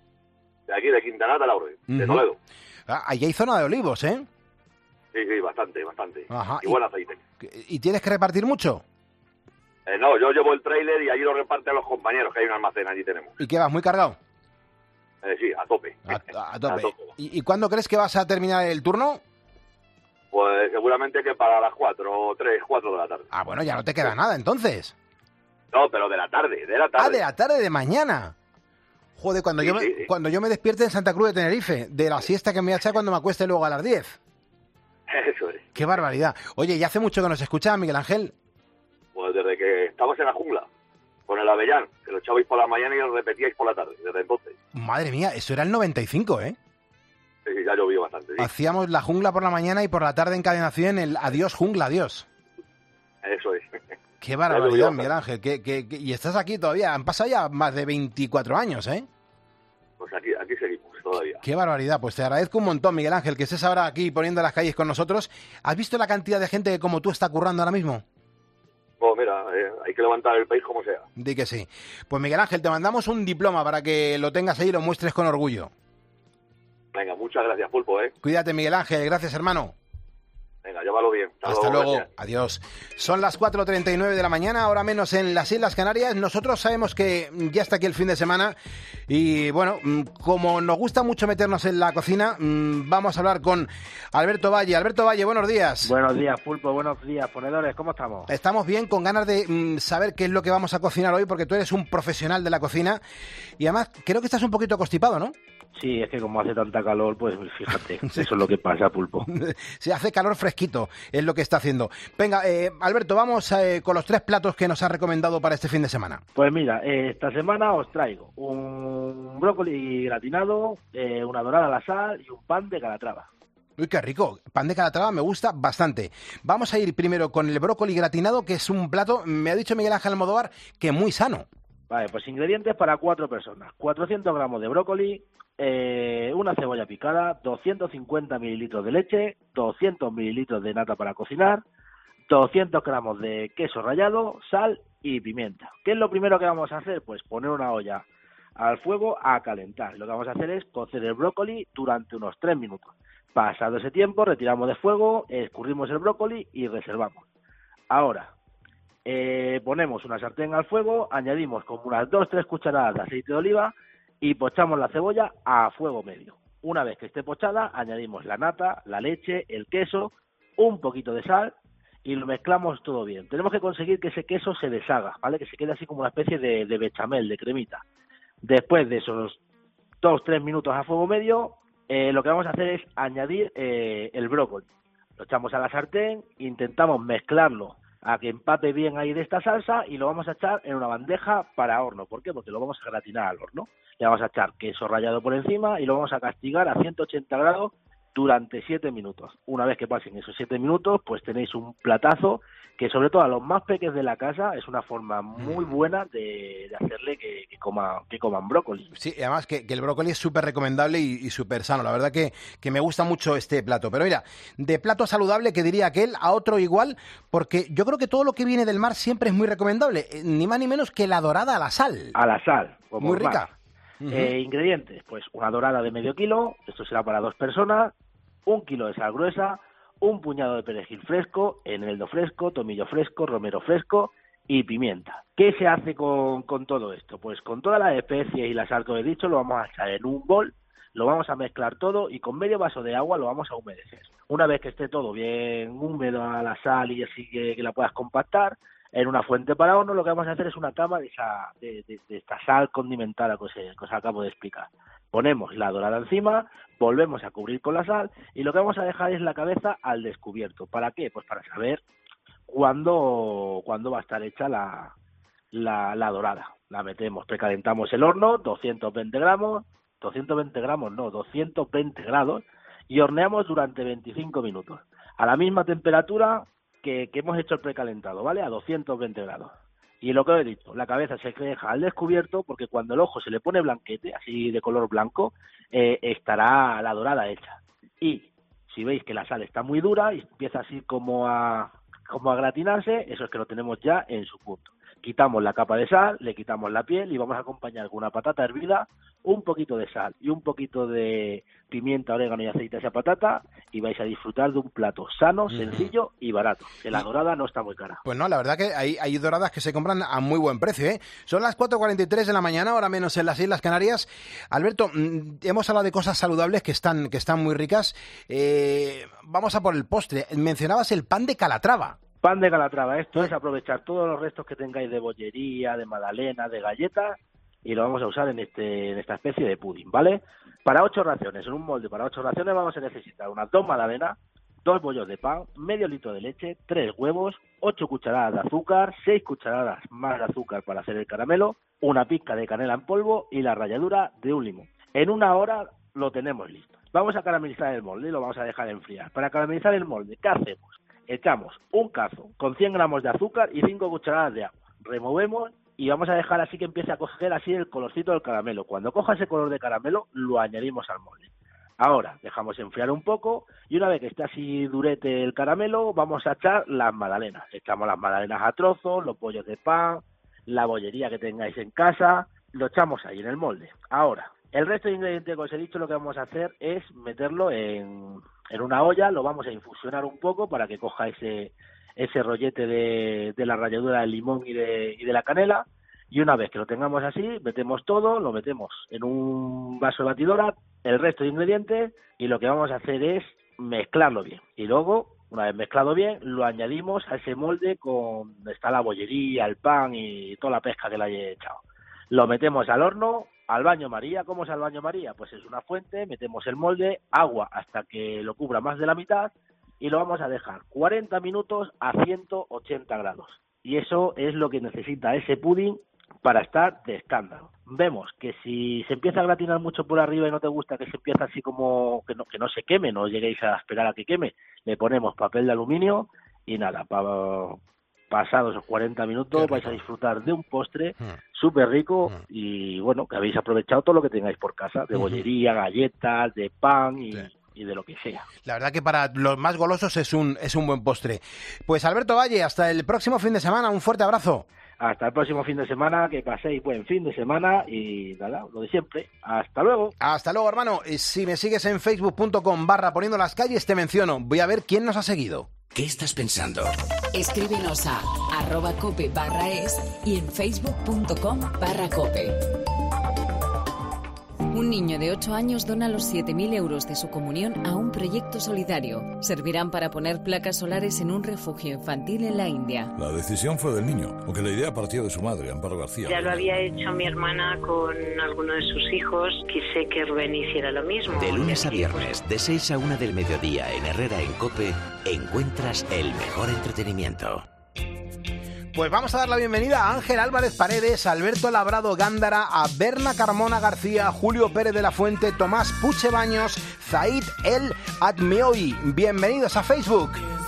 De aquí, de Quintanar de Laure, de Ujú. Toledo. Ah, ahí hay zona de olivos, ¿eh? Sí, sí, bastante, bastante. Ajá. Y buen aceite. ¿Y tienes que repartir mucho? Eh, no, yo llevo el tráiler y allí lo reparten los compañeros, que hay un almacén, allí tenemos. ¿Y qué vas, muy cargado? Eh, sí, a tope. A, a tope. A tope. ¿Y, ¿Y cuándo crees que vas a terminar el turno? Pues seguramente que para las cuatro, o tres, cuatro de la tarde. Ah, bueno, ya no te queda nada, entonces. No, pero de la tarde, de la tarde. Ah, de la tarde de mañana. Joder, cuando, Sí, yo me, sí, sí. cuando yo me despierte en Santa Cruz de Tenerife, de la siesta que me voy a echar cuando me acueste luego a las diez. Eso es. Qué barbaridad. Oye, ¿y hace mucho que nos escuchas, Miguel Ángel? Pues desde que estabas en la jungla, con el avellán, que lo echabais por la mañana y lo repetíais por la tarde, desde entonces. Madre mía, eso era el noventa y cinco, ¿eh? Sí, sí, ya llovió bastante, sí. Hacíamos la jungla por la mañana y por la tarde en Cadena cien el adiós jungla, adiós. Eso es. Qué Ya barbaridad, llovió Miguel Ángel. Que, que- que- y estás aquí todavía. Han pasado ya más de veinticuatro años, ¿eh? Pues aquí, aquí seguimos todavía. Qué barbaridad. Pues te agradezco un montón, Miguel Ángel, que estés ahora aquí poniendo las calles con nosotros. ¿Has visto la cantidad de gente que como tú está currando ahora mismo? Pues mira, eh, hay que levantar el país como sea. Di que sí. Pues Miguel Ángel, te mandamos un diploma para que lo tengas ahí y lo muestres con orgullo. Venga, muchas gracias, Pulpo, ¿eh? Cuídate, Miguel Ángel. Gracias, hermano. Venga, llévalo bien. Hasta luego. gracias. Adiós. Son las cuatro treinta y nueve de la mañana, ahora menos en las Islas Canarias. Nosotros sabemos que ya está aquí el fin de semana y, bueno, mm, como nos gusta mucho meternos en la cocina, mm, vamos a hablar con Alberto Valle. Alberto Valle, buenos días. Buenos días, Pulpo. Buenos días, ponedores. ¿Cómo estamos? Estamos bien, con ganas de mm, saber qué es lo que vamos a cocinar hoy, porque tú eres un profesional de la cocina y además creo que estás un poquito constipado, ¿no? Sí, es que como hace tanta calor, pues fíjate, eso es lo que pasa, Pulpo. Se hace calor fresquito, es lo que está haciendo. Venga, eh, Alberto, vamos eh, con los tres platos que nos has recomendado para este fin de semana. Pues mira, eh, esta semana os traigo un brócoli gratinado, eh, una dorada a la sal y un pan de calatrava. Uy, qué rico. Pan de calatrava me gusta bastante. Vamos a ir primero con el brócoli gratinado, que es un plato, me ha dicho Miguel Ángel Almodóvar, que muy sano. Vale, pues ingredientes para cuatro personas. cuatrocientos gramos de brócoli, eh, una cebolla picada, doscientos cincuenta mililitros de leche, doscientos mililitros de nata para cocinar, doscientos gramos de queso rallado, sal y pimienta. ¿Qué es lo primero que vamos a hacer? Pues poner una olla al fuego a calentar. Lo que vamos a hacer es cocer el brócoli durante unos tres minutos. Pasado ese tiempo, retiramos de fuego, escurrimos el brócoli y reservamos. Ahora, eh, ponemos una sartén al fuego, añadimos como unas dos tres cucharadas de aceite de oliva y pochamos la cebolla a fuego medio. Una vez que esté pochada, añadimos la nata, la leche, el queso, un poquito de sal y lo mezclamos todo bien. Tenemos que conseguir que ese queso se deshaga, ¿vale? Que se quede así como una especie de, de bechamel, de cremita. Después de esos dos tres minutos a fuego medio, eh, lo que vamos a hacer es añadir eh, el brócoli. Lo echamos a la sartén, intentamos mezclarlo a que empape bien ahí de esta salsa y lo vamos a echar en una bandeja para horno. ¿Por qué? Porque lo vamos a gratinar al horno. Le vamos a echar queso rallado por encima y lo vamos a castigar a ciento ochenta grados durante siete minutos. Una vez que pasen esos siete minutos, pues tenéis un platazo que, sobre todo a los más pequeños de la casa, es una forma muy buena de, de hacerle que, que, coma, que coman brócoli. Sí, además que, que el brócoli es súper recomendable y, y súper sano. La verdad que, que me gusta mucho este plato. Pero mira, de plato saludable, que diría aquel, a otro igual, porque yo creo que todo lo que viene del mar siempre es muy recomendable. Eh, ni más ni menos que la dorada a la sal. A la sal. Como muy rica. Uh-huh. Eh, ingredientes, pues una dorada de medio kilo, esto será para dos personas, un kilo de sal gruesa, un puñado de perejil fresco, eneldo fresco, tomillo fresco, romero fresco y pimienta. ¿Qué se hace con, con todo esto? Pues con todas las especies y la sal que os he dicho lo vamos a echar en un bol, lo vamos a mezclar todo y con medio vaso de agua lo vamos a humedecer. Una vez que esté todo bien húmedo a la sal y así que, que la puedas compactar, en una fuente para horno lo que vamos a hacer es una cama de, esa, de, de, de esta sal condimentada que os, que os acabo de explicar. Ponemos la dorada encima, volvemos a cubrir con la sal y lo que vamos a dejar es la cabeza al descubierto. ¿Para qué? Pues para saber cuándo, cuándo va a estar hecha la, la, la dorada. La metemos, precalentamos el horno, doscientos veinte gramos, doscientos veinte gramos no, doscientos veinte grados y horneamos durante veinticinco minutos. A la misma temperatura que, que hemos hecho el precalentado, ¿vale? A doscientos veinte grados. Y lo que os he dicho, la cabeza se deja al descubierto porque cuando el ojo se le pone blanquete, así de color blanco, eh, estará la dorada hecha. Y si veis que la sal está muy dura y empieza así como a, como a gratinarse, eso es que lo tenemos ya en su punto. Quitamos la capa de sal, le quitamos la piel y vamos a acompañar con una patata hervida, un poquito de sal y un poquito de pimienta, orégano y aceite a esa patata y vais a disfrutar de un plato sano, sencillo y barato. Que la dorada no está muy cara. Pues no, la verdad que hay, hay doradas que se compran a muy buen precio, ¿eh? Son las cuatro cuarenta y tres de la mañana, ahora menos en las Islas Canarias. Alberto, hemos hablado de cosas saludables que están, que están muy ricas. Eh, vamos a por el postre. Mencionabas el pan de Calatrava. Pan de Calatrava, esto es aprovechar todos los restos que tengáis de bollería, de magdalena, de galletas y lo vamos a usar en este en esta especie de pudding, ¿vale? Para ocho raciones, en un molde para ocho raciones vamos a necesitar unas dos magdalenas, dos bollos de pan, medio litro de leche, tres huevos, ocho cucharadas de azúcar, seis cucharadas más de azúcar para hacer el caramelo, una pizca de canela en polvo y la ralladura de un limón. En una hora lo tenemos listo. Vamos a caramelizar el molde y lo vamos a dejar enfriar. Para caramelizar el molde, ¿qué hacemos? Echamos un cazo con cien gramos de azúcar y cinco cucharadas de agua. Removemos y vamos a dejar así que empiece a coger así el colorcito del caramelo. Cuando coja ese color de caramelo, lo añadimos al molde. Ahora dejamos enfriar un poco y una vez que esté así durete el caramelo, vamos a echar las magdalenas. Echamos las magdalenas a trozos, los bollos de pan, la bollería que tengáis en casa, lo echamos ahí en el molde. Ahora, el resto de ingredientes que os he dicho lo que vamos a hacer es meterlo en, en una olla, lo vamos a infusionar un poco para que coja ese, ese rollete de, de la ralladura del limón y de, y de la canela. Y una vez que lo tengamos así, metemos todo, lo metemos en un vaso de batidora, el resto de ingredientes, y lo que vamos a hacer es mezclarlo bien. Y luego, una vez mezclado bien, lo añadimos a ese molde con donde está la bollería, el pan y toda la pesca que le haya echado. Lo metemos al horno, al baño María. ¿Cómo es al baño María? Pues es una fuente, metemos el molde, agua hasta que lo cubra más de la mitad y lo vamos a dejar cuarenta minutos a ciento ochenta grados. Y eso es lo que necesita ese pudding para estar de escándalo. Vemos que si se empieza a gratinar mucho por arriba y no te gusta que se empiece así como que no, que no se queme, no lleguéis a esperar a que queme, le ponemos papel de aluminio y nada, para... pasados esos cuarenta minutos vais a disfrutar de un postre mm. súper rico mm. y bueno, que habéis aprovechado todo lo que tengáis por casa, de bollería, galletas, de pan y, sí. y de lo que sea. La verdad que para los más golosos es un, es un buen postre. Pues Alberto Valle, hasta el próximo fin de semana, un fuerte abrazo. Hasta el próximo fin de semana, que paséis buen fin de semana y nada, lo de siempre. Hasta luego. Hasta luego, hermano. Si me sigues en facebook punto com barra poniendo las calles, te menciono. Voy a ver quién nos ha seguido. ¿Qué estás pensando? Escríbenos a arroba cope barra es y en facebook punto com barra cope. Un niño de ocho años dona los siete mil euros de su comunión a un proyecto solidario. Servirán para poner placas solares en un refugio infantil en la India. La decisión fue del niño, aunque la idea partió de su madre, Amparo García. Ya lo había hecho mi hermana con alguno de sus hijos. Quise que Rubén hiciera lo mismo. De lunes a viernes, de seis a una del mediodía en Herrera en COPE, encuentras el mejor entretenimiento. Pues vamos a dar la bienvenida a Ángel Álvarez Paredes, a Alberto Labrado Gándara, a Berna Carmona García, Julio Pérez de la Fuente, Tomás Puche Baños, Zaid El Admioy. Bienvenidos a Facebook.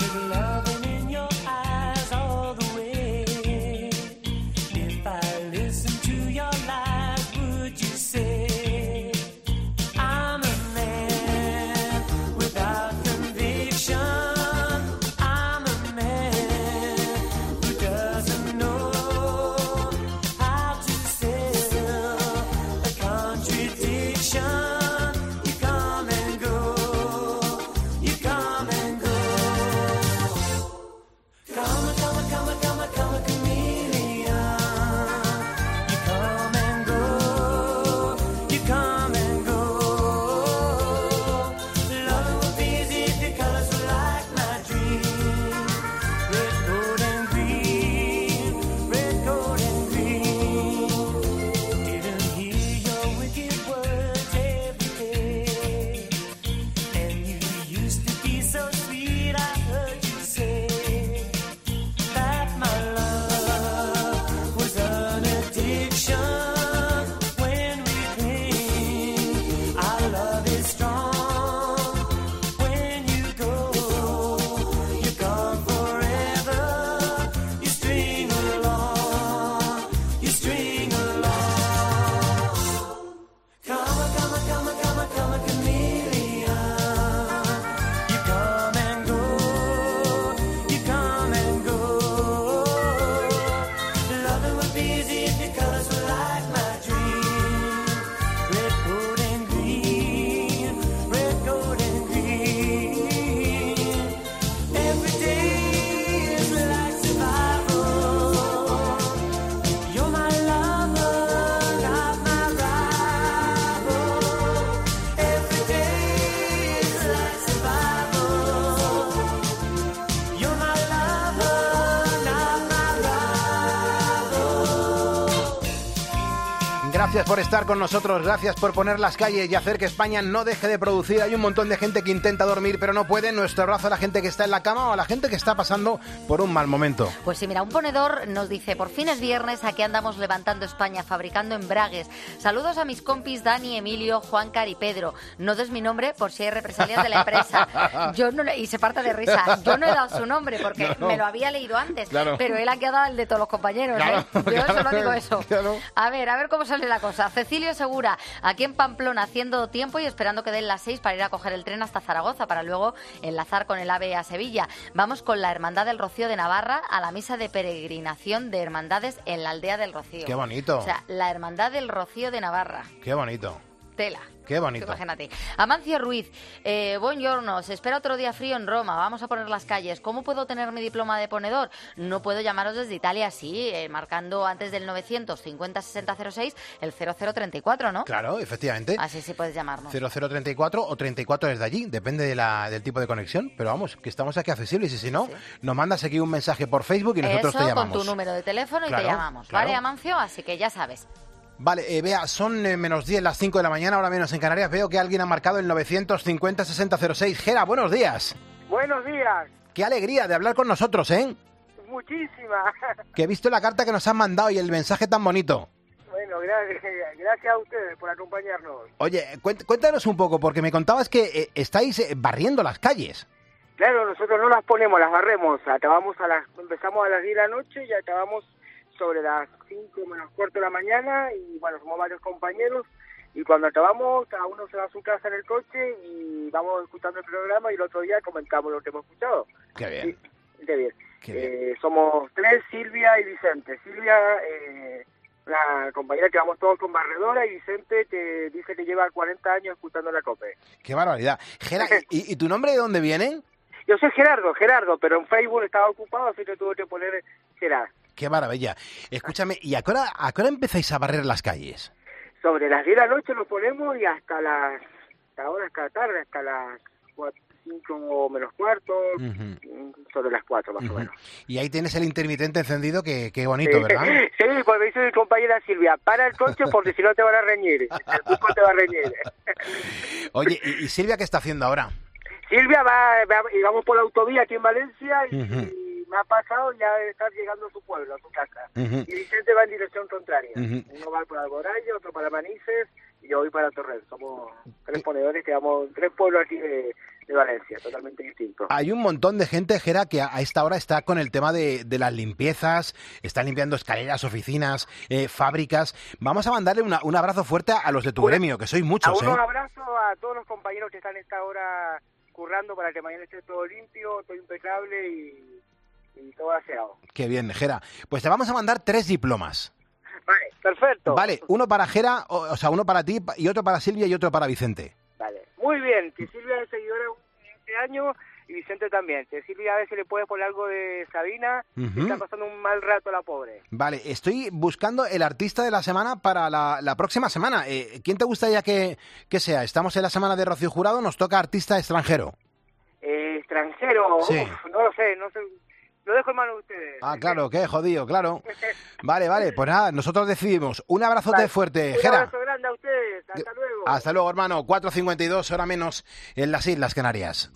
Gracias por estar con nosotros, gracias por poner las calles y hacer que España no deje de producir. Hay un montón de gente que intenta dormir pero no puede. Nuestro abrazo a la gente que está en la cama o a la gente que está pasando por un mal momento. Pues sí, mira, un ponedor nos dice: por fin es viernes, aquí andamos levantando España, fabricando embragues. Saludos a mis compis Dani, Emilio, Juancar y Pedro. No des mi nombre por si hay represalias de la empresa. Yo no, y se parta de risa. Yo no he dado su nombre porque no. me lo había leído antes, claro. Pero él ha quedado el de todos los compañeros. Claro, ¿eh? Yo claro, solo digo eso. Claro. A ver, a ver cómo sale la cosa. Cecilio Segura, aquí en Pamplona, haciendo tiempo y esperando que den las seis para ir a coger el tren hasta Zaragoza, para luego enlazar con el AVE a Sevilla. Vamos con la Hermandad del Rocío de Navarra a la misa de peregrinación de hermandades en la aldea del Rocío. ¡Qué bonito! O sea, la Hermandad del Rocío de Navarra. ¡Qué bonito! Tela. Qué bonito. Imagínate. Amancio Ruiz, eh, buongiorno, se espera otro día frío en Roma, vamos a poner las calles. ¿Cómo puedo tener mi diploma de ponedor? No puedo llamaros desde Italia, sí, eh, marcando antes del novecientos cincuenta sesenta cero seis el cero cero treinta y cuatro, ¿no? Claro, efectivamente. Así sí puedes llamarnos. cero cero treinta y cuatro o treinta y cuatro desde allí, depende de la, del tipo de conexión, pero vamos, que estamos aquí accesibles y si no, sí. nos mandas aquí un mensaje por Facebook y nosotros Eso, te llamamos. con tu número de teléfono y claro, te llamamos, claro. ¿vale, Amancio? Así que ya sabes. Vale, eh, vea, son eh, menos diez, las cinco de la mañana, ahora menos en Canarias. Veo que alguien ha marcado el novecientos cincuenta sesenta cero seis. Gera, buenos días. Buenos días. Qué alegría de hablar con nosotros, ¿eh? Muchísima. Que he visto la carta que nos han mandado y el mensaje tan bonito. Bueno, gracias, gracias a ustedes por acompañarnos. Oye, cuéntanos un poco, porque me contabas que eh, estáis eh, barriendo las calles. Claro, nosotros no las ponemos, las barremos. Acabamos a las, empezamos a las diez de la noche y acabamos sobre las cinco menos cuarto de la mañana y bueno, somos varios compañeros y cuando acabamos cada uno se va a su casa en el coche y vamos escuchando el programa y el otro día comentamos lo que hemos escuchado. Qué bien. Sí, qué bien. Qué bien. Eh, somos tres, Silvia y Vicente. Silvia, eh, la compañera que vamos todos con barredora, y Vicente que dice que lleva cuarenta años escuchando la COPE. Qué barbaridad. Gera, ¿y, ¿y tu nombre de dónde viene? Yo soy Gerardo, Gerardo, pero en Facebook estaba ocupado, así que tuve que poner Gerardo. Qué maravilla. Escúchame, ¿y a qué hora, a qué hora empezáis a barrer las calles? Sobre las diez de la noche lo ponemos y hasta las, hasta ahora, hasta la tarde, hasta las cinco menos cuarto, uh-huh. sobre las cuatro más uh-huh. o menos. Y ahí tienes el intermitente encendido, que, que bonito, sí. ¿verdad? Sí, pues me dice mi compañera Silvia, para el coche porque si no te van a reñir, el pulpo te va a reñir. Oye, ¿y, y Silvia qué está haciendo ahora? Silvia va, va, y vamos por la autovía aquí en Valencia y, uh-huh. y me ha pasado ya estar llegando a su pueblo, a su casa. Ujú. Y Vicente va en dirección contraria. Ujú. Uno va para Alboraya, otro para Manises y yo voy para Torrent. Somos tres ponedores que vamos tres pueblos aquí de, de Valencia, totalmente distintos. Hay un montón de gente, Jera, que a a esta hora está con el tema de, de las limpiezas, están limpiando escaleras, oficinas, eh, fábricas. Vamos a mandarle una- un abrazo fuerte a los de tu gremio, que sois A muchos, ¿eh? unos abrazos a todos los compañeros que están a esta hora currando para que mañana esté todo limpio, todo impecable y, y todo aseado. Qué bien, Jera. Pues te vamos a mandar tres diplomas. Vale, perfecto. Vale, uno para Jera, o, o sea, uno para ti y otro para Silvia y otro para Vicente. Vale, muy bien, que Silvia es seguidora este año y Vicente también. Que Silvia a ver si le puede poner algo de Sabina, Ujú. que está pasando un mal rato la pobre. Vale, estoy buscando el artista de la semana para la, la próxima semana. Eh, ¿Quién te gustaría que, que sea? Estamos en la semana de Rocío Jurado, nos toca artista extranjero. Eh, extranjero, Sí. uf, no lo sé, no sé, lo dejo en manos de ustedes. Ah, claro, qué jodido, claro. Vale, vale, pues nada, nosotros decidimos. Un abrazote Vale. fuerte, Un Jera. abrazo grande a ustedes, hasta luego. Hasta luego, hermano. cuatro cincuenta y dos, hora menos en las Islas Canarias.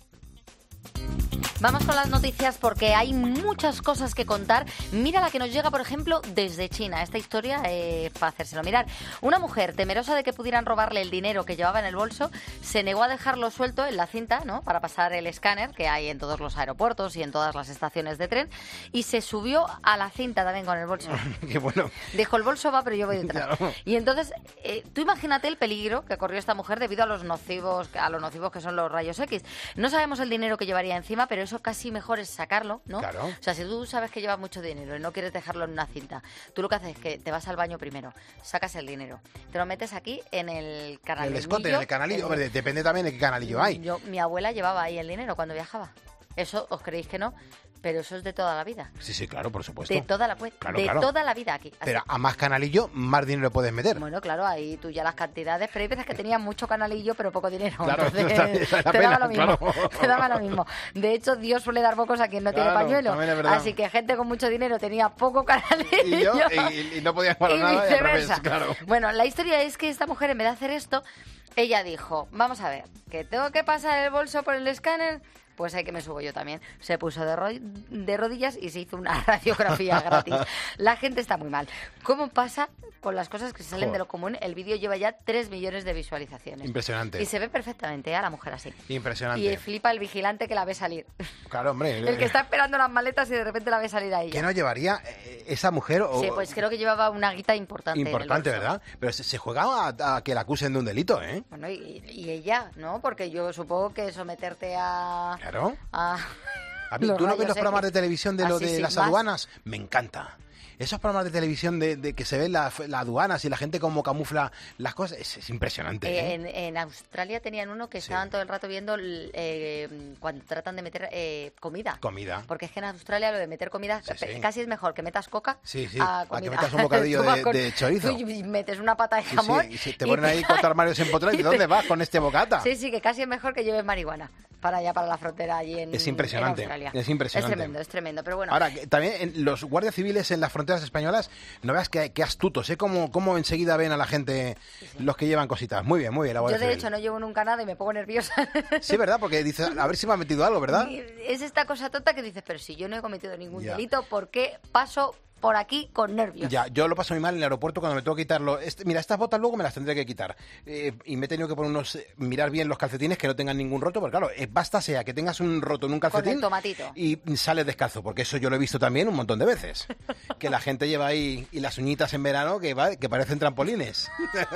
Vamos con las noticias porque hay muchas cosas que contar. Mira la que nos llega, por ejemplo, desde China. Esta historia es para hacérselo mirar. Una mujer, temerosa de que pudieran robarle el dinero que llevaba en el bolso, se negó a dejarlo suelto en la cinta, ¿no?, para pasar el escáner que hay en todos los aeropuertos y en todas las estaciones de tren, y se subió a la cinta también con el bolso. Qué bueno. Dijo, el bolso va, pero yo voy detrás. Claro. Y entonces, eh, tú imagínate el peligro que corrió esta mujer debido a los nocivos, a los nocivos que son los rayos X. No sabemos el dinero que llevaría encima, pero eso casi mejor es sacarlo, ¿no? Claro. O sea, si tú sabes que llevas mucho dinero y no quieres dejarlo en una cinta, tú lo que haces es que te vas al baño primero, sacas el dinero, te lo metes aquí en el En canalillo. el escote, en el canalillo. en el- Hombre, depende también de qué canalillo hay. Yo, mi abuela llevaba ahí el dinero cuando viajaba. Eso, ¿os creéis que no? Pero eso es de toda la vida. Sí, sí, claro, por supuesto. De toda la, pues, Claro, de claro. toda la vida aquí. Así. Pero a más canalillo, más dinero puedes meter. Bueno, claro, ahí tú ya las cantidades, pero hay veces que tenías mucho canalillo, pero poco dinero. Claro, Entonces, también es la te pena, daba lo mismo. claro. Te daba lo mismo. De hecho, Dios suele dar pocos a quien no tiene Claro, pañuelo. también es verdad. Así que gente con mucho dinero tenía poco canalillo. Y yo, y, y no podías para y nada y al revés, viceversa. claro. Bueno, la historia es que esta mujer, en vez de hacer esto, ella dijo, vamos a ver, que tengo que pasar el bolso por el escáner, pues hay que me subo yo también. Se puso de, ro- de rodillas y se hizo una radiografía gratis. La gente está muy mal. ¿Cómo pasa con las cosas que se salen Joder. de lo común? El vídeo lleva ya tres millones de visualizaciones. Impresionante. Y se ve perfectamente a la mujer así. Impresionante. Y flipa el vigilante que la ve salir. Claro, hombre. El que está esperando las maletas y de repente la ve salir a ella. ¿Qué no llevaría eh, esa mujer? O, Sí, pues creo que llevaba una guita importante. en el importante, bolso. ¿verdad? Pero se, se juega a, a que la acusen de un delito, ¿eh? Bueno, y, y ella, ¿no? Porque yo supongo que someterte a... Claro. a A mí, los ¿tú no ves rayos los programas de X? televisión de lo Así, de sin las más. aduanas? Me encanta. Esos programas de televisión de, de que se ven las las aduanas y la gente como camufla las cosas, es, es impresionante. Eh, ¿eh? en, en Australia tenían uno que estaban todo el rato viendo l- eh, cuando tratan de meter eh, comida. Comida. Porque es que en Australia lo de meter comida Sí, pe- sí. casi es mejor que metas coca Sí, sí, a a que comida. metas un bocadillo Tú vas de- con- de chorizo. tú y metes una pata de Sí, jamón. sí, y si te y ponen ahí cuatro armarios empotrados, ¿y y te- dónde vas con este bocata? Sí, sí, que casi es mejor que lleves marihuana para allá, para la frontera allí en Es impresionante, en Australia. es impresionante. Es tremendo, es tremendo, pero bueno. Ahora, que también en los guardias civiles en las fronteras españolas, no veas qué, qué astutos, ¿eh? Cómo, cómo enseguida ven a la gente los que llevan cositas. Muy bien, muy bien, la Yo Guardia de Civil. hecho no llevo nunca nada y me pongo nerviosa. Sí, ¿verdad? Porque dices, a ver si me ha metido algo, ¿verdad? Es esta cosa tonta que dices, pero si yo no he cometido ningún Ya. delito, ¿por qué paso por aquí con nervios? Ya, yo lo paso muy mal en el aeropuerto cuando me tengo que quitarlo. Este, mira, estas botas luego me las tendré que quitar. Eh, y me he tenido que poner unos, eh, mirar bien los calcetines que no tengan ningún roto, porque claro, eh, basta sea que tengas un roto en un Con calcetín el tomatito. y sales descalzo, porque eso yo lo he visto también un montón de veces. Que la gente lleva ahí y las uñitas en verano que, va- que parecen trampolines.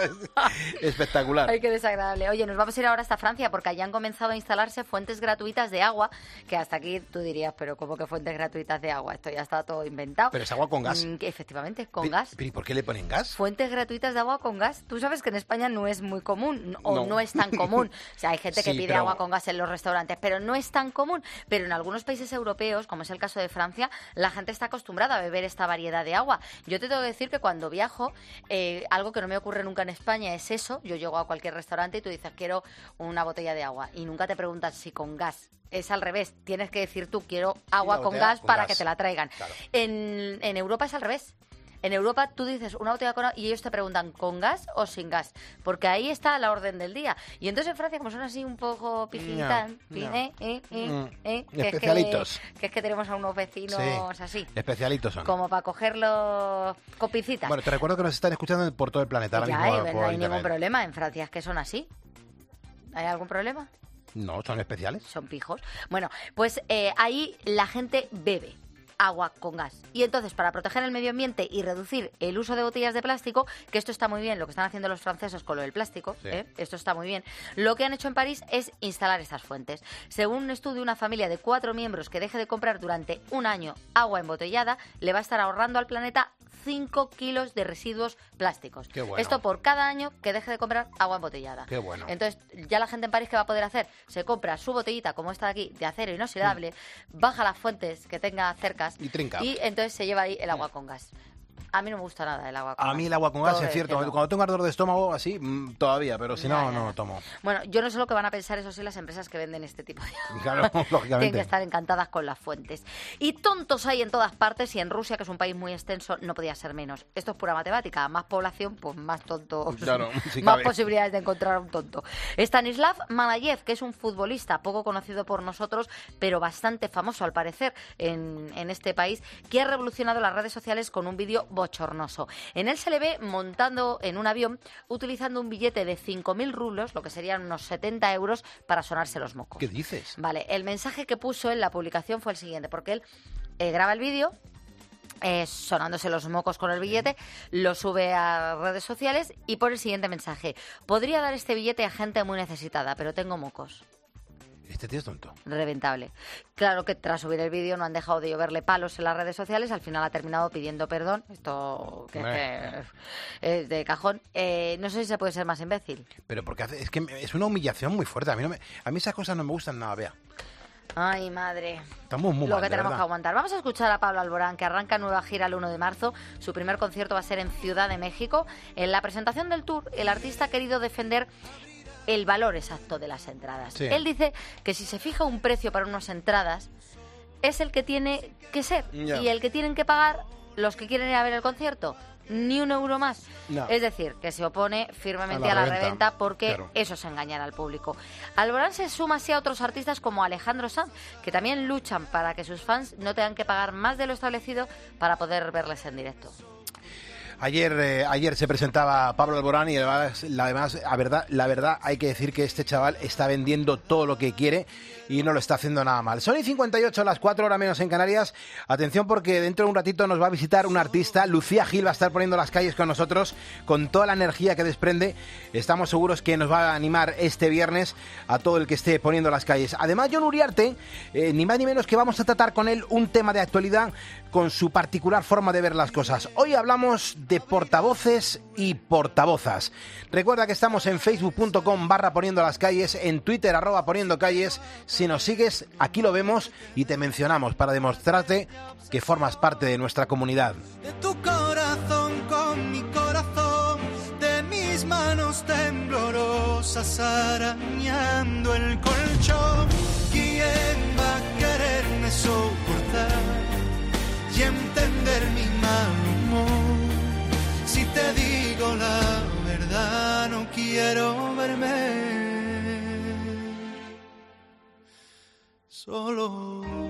Espectacular. Ay, qué desagradable. Oye, nos vamos a ir ahora hasta Francia porque allí han comenzado a instalarse fuentes gratuitas de agua, que hasta aquí tú dirías, pero ¿cómo que fuentes gratuitas de agua? Esto ya está todo inventado. Pero es agua con gas. Mm, que efectivamente, con Pi- gas. ¿Pero y por qué le ponen gas? Fuentes gratuitas de agua con gas. Tú sabes que en España no es muy común, o No. no, es tan común. O sea, hay gente que Sí, pide pero- agua con gas en los restaurantes, pero no es tan común. Pero en algunos países europeos, como es el caso de Francia, la gente está acostumbrada a beber esta variedad de agua. Yo te tengo que decir que cuando viajo, eh, algo que no me ocurre nunca en España es eso. Yo llego a cualquier restaurante y tú dices, quiero una botella de agua. Y nunca te preguntas si con gas. Es al revés. Tienes que decir tú, quiero agua la con botella gas con para gas. que te la traigan. Claro. En, en Europa es al revés. En Europa tú dices una botella con agua y ellos te preguntan ¿con gas o sin gas? Porque ahí está la orden del día. Y entonces en Francia, como son así un poco pijitán, No, no. eh, eh, eh, Mm. eh, que, es que, Especialitos. que es que tenemos a unos vecinos Sí. así, Especialitos son. como para cogerlos con pincitas. Bueno, te recuerdo que nos están escuchando por todo el planeta ahora Ya, mismo eh, por no hay internet. ningún problema. En Francia es que son así. ¿Hay algún problema? No, son especiales. Son pijos. Bueno, pues eh, ahí la gente bebe agua con gas. Y entonces, para proteger el medio ambiente y reducir el uso de botellas de plástico, que esto está muy bien, lo que están haciendo los franceses con lo del plástico, Sí. ¿eh? Esto está muy bien, lo que han hecho en París es instalar estas fuentes. Según un estudio, una familia de cuatro miembros que deje de comprar durante un año agua embotellada le va a estar ahorrando al planeta cinco kilos de residuos plásticos. Qué bueno. Esto por cada año que deje de comprar agua embotellada. Qué bueno. Entonces, ya la gente en París, ¿qué va a poder hacer? Se compra su botellita, como esta de aquí, de acero inoxidable, baja las fuentes que tenga cercas Y trinca. y entonces se lleva ahí el agua con gas. A mí no me gusta nada el agua con A gas. mí el agua con gas Todo es cierto. que no. Cuando tengo ardor de estómago, así, mm, todavía, pero si Ya, no, ya, no ya. tomo. Bueno, yo no sé lo que van a pensar, eso sí, las empresas que venden este tipo de Claro, Tienen lógicamente. que estar encantadas con las fuentes. Y tontos hay en todas partes y en Rusia, que es un país muy extenso, no podía ser menos. Esto es pura matemática. Más población, pues más tontos. Claro, si más cabe. posibilidades de encontrar a un tonto. Stanislav Malayev, que es un futbolista poco conocido por nosotros, pero bastante famoso al parecer en, en este país, que ha revolucionado las redes sociales con un vídeo bochornoso. En él se le ve montando en un avión utilizando un billete de cinco mil rublos, lo que serían unos setenta euros, para sonarse los mocos. ¿Qué dices? Vale, el mensaje que puso en la publicación fue el siguiente, porque él eh, graba el vídeo eh, sonándose los mocos con el billete, lo sube a redes sociales y pone el siguiente mensaje: podría dar este billete a gente muy necesitada, pero tengo mocos. Este tío es tonto. Reventable. Claro que tras subir el vídeo no han dejado de lloverle palos en las redes sociales, al final ha terminado pidiendo perdón, esto que, Hombre. que es de cajón. Eh, no sé si se puede ser más imbécil. Pero porque hace, es que me- es una humillación muy fuerte. A mí, no me, a mí esas cosas no me gustan nada, vea. Ay, madre. Estamos muy Lo mal, que de tenemos verdad. que aguantar. Vamos a escuchar a Pablo Alborán, que arranca nueva gira el uno de marzo. Su primer concierto va a ser en Ciudad de México. En la presentación del tour, el artista ha querido defender el valor exacto de las entradas. Sí. Él dice que si se fija un precio para unas entradas, es el que tiene que ser. Ya. Y el que tienen que pagar los que quieren ir a ver el concierto. Ni un euro más. No. Es decir, que se opone firmemente A a la la, reventa. reventa porque Claro. eso es engañar al público. Alborán se suma así a otros artistas como Alejandro Sanz, que también luchan para que sus fans no tengan que pagar más de lo establecido para poder verles en directo. Ayer, eh, ayer se presentaba Pablo Alborán y además, la, además la, verdad, la verdad hay que decir que este chaval está vendiendo todo lo que quiere y no lo está haciendo nada mal. Son y cincuenta y ocho, las cuatro horas menos en Canarias. Atención porque dentro de un ratito nos va a visitar un artista. Lucía Gil va a estar poniendo las calles con nosotros con toda la energía que desprende. Estamos seguros que nos va a animar este viernes a todo el que esté poniendo las calles. Además, Jon Uriarte, eh, ni más ni menos que vamos a tratar con él un tema de actualidad con su particular forma de ver las cosas. Hoy hablamos de portavoces y portavozas. Recuerda que estamos en facebook.com barra poniendo las calles, en Twitter arroba poniendo calles. Si nos sigues, aquí lo vemos y te mencionamos para demostrarte que formas parte de nuestra comunidad. De tu corazón con mi corazón, de mis manos temblorosas arañando el colchón. ¿Quién va a quererme soportar y entender mi mal humor? Si te digo la verdad, no quiero verme solo.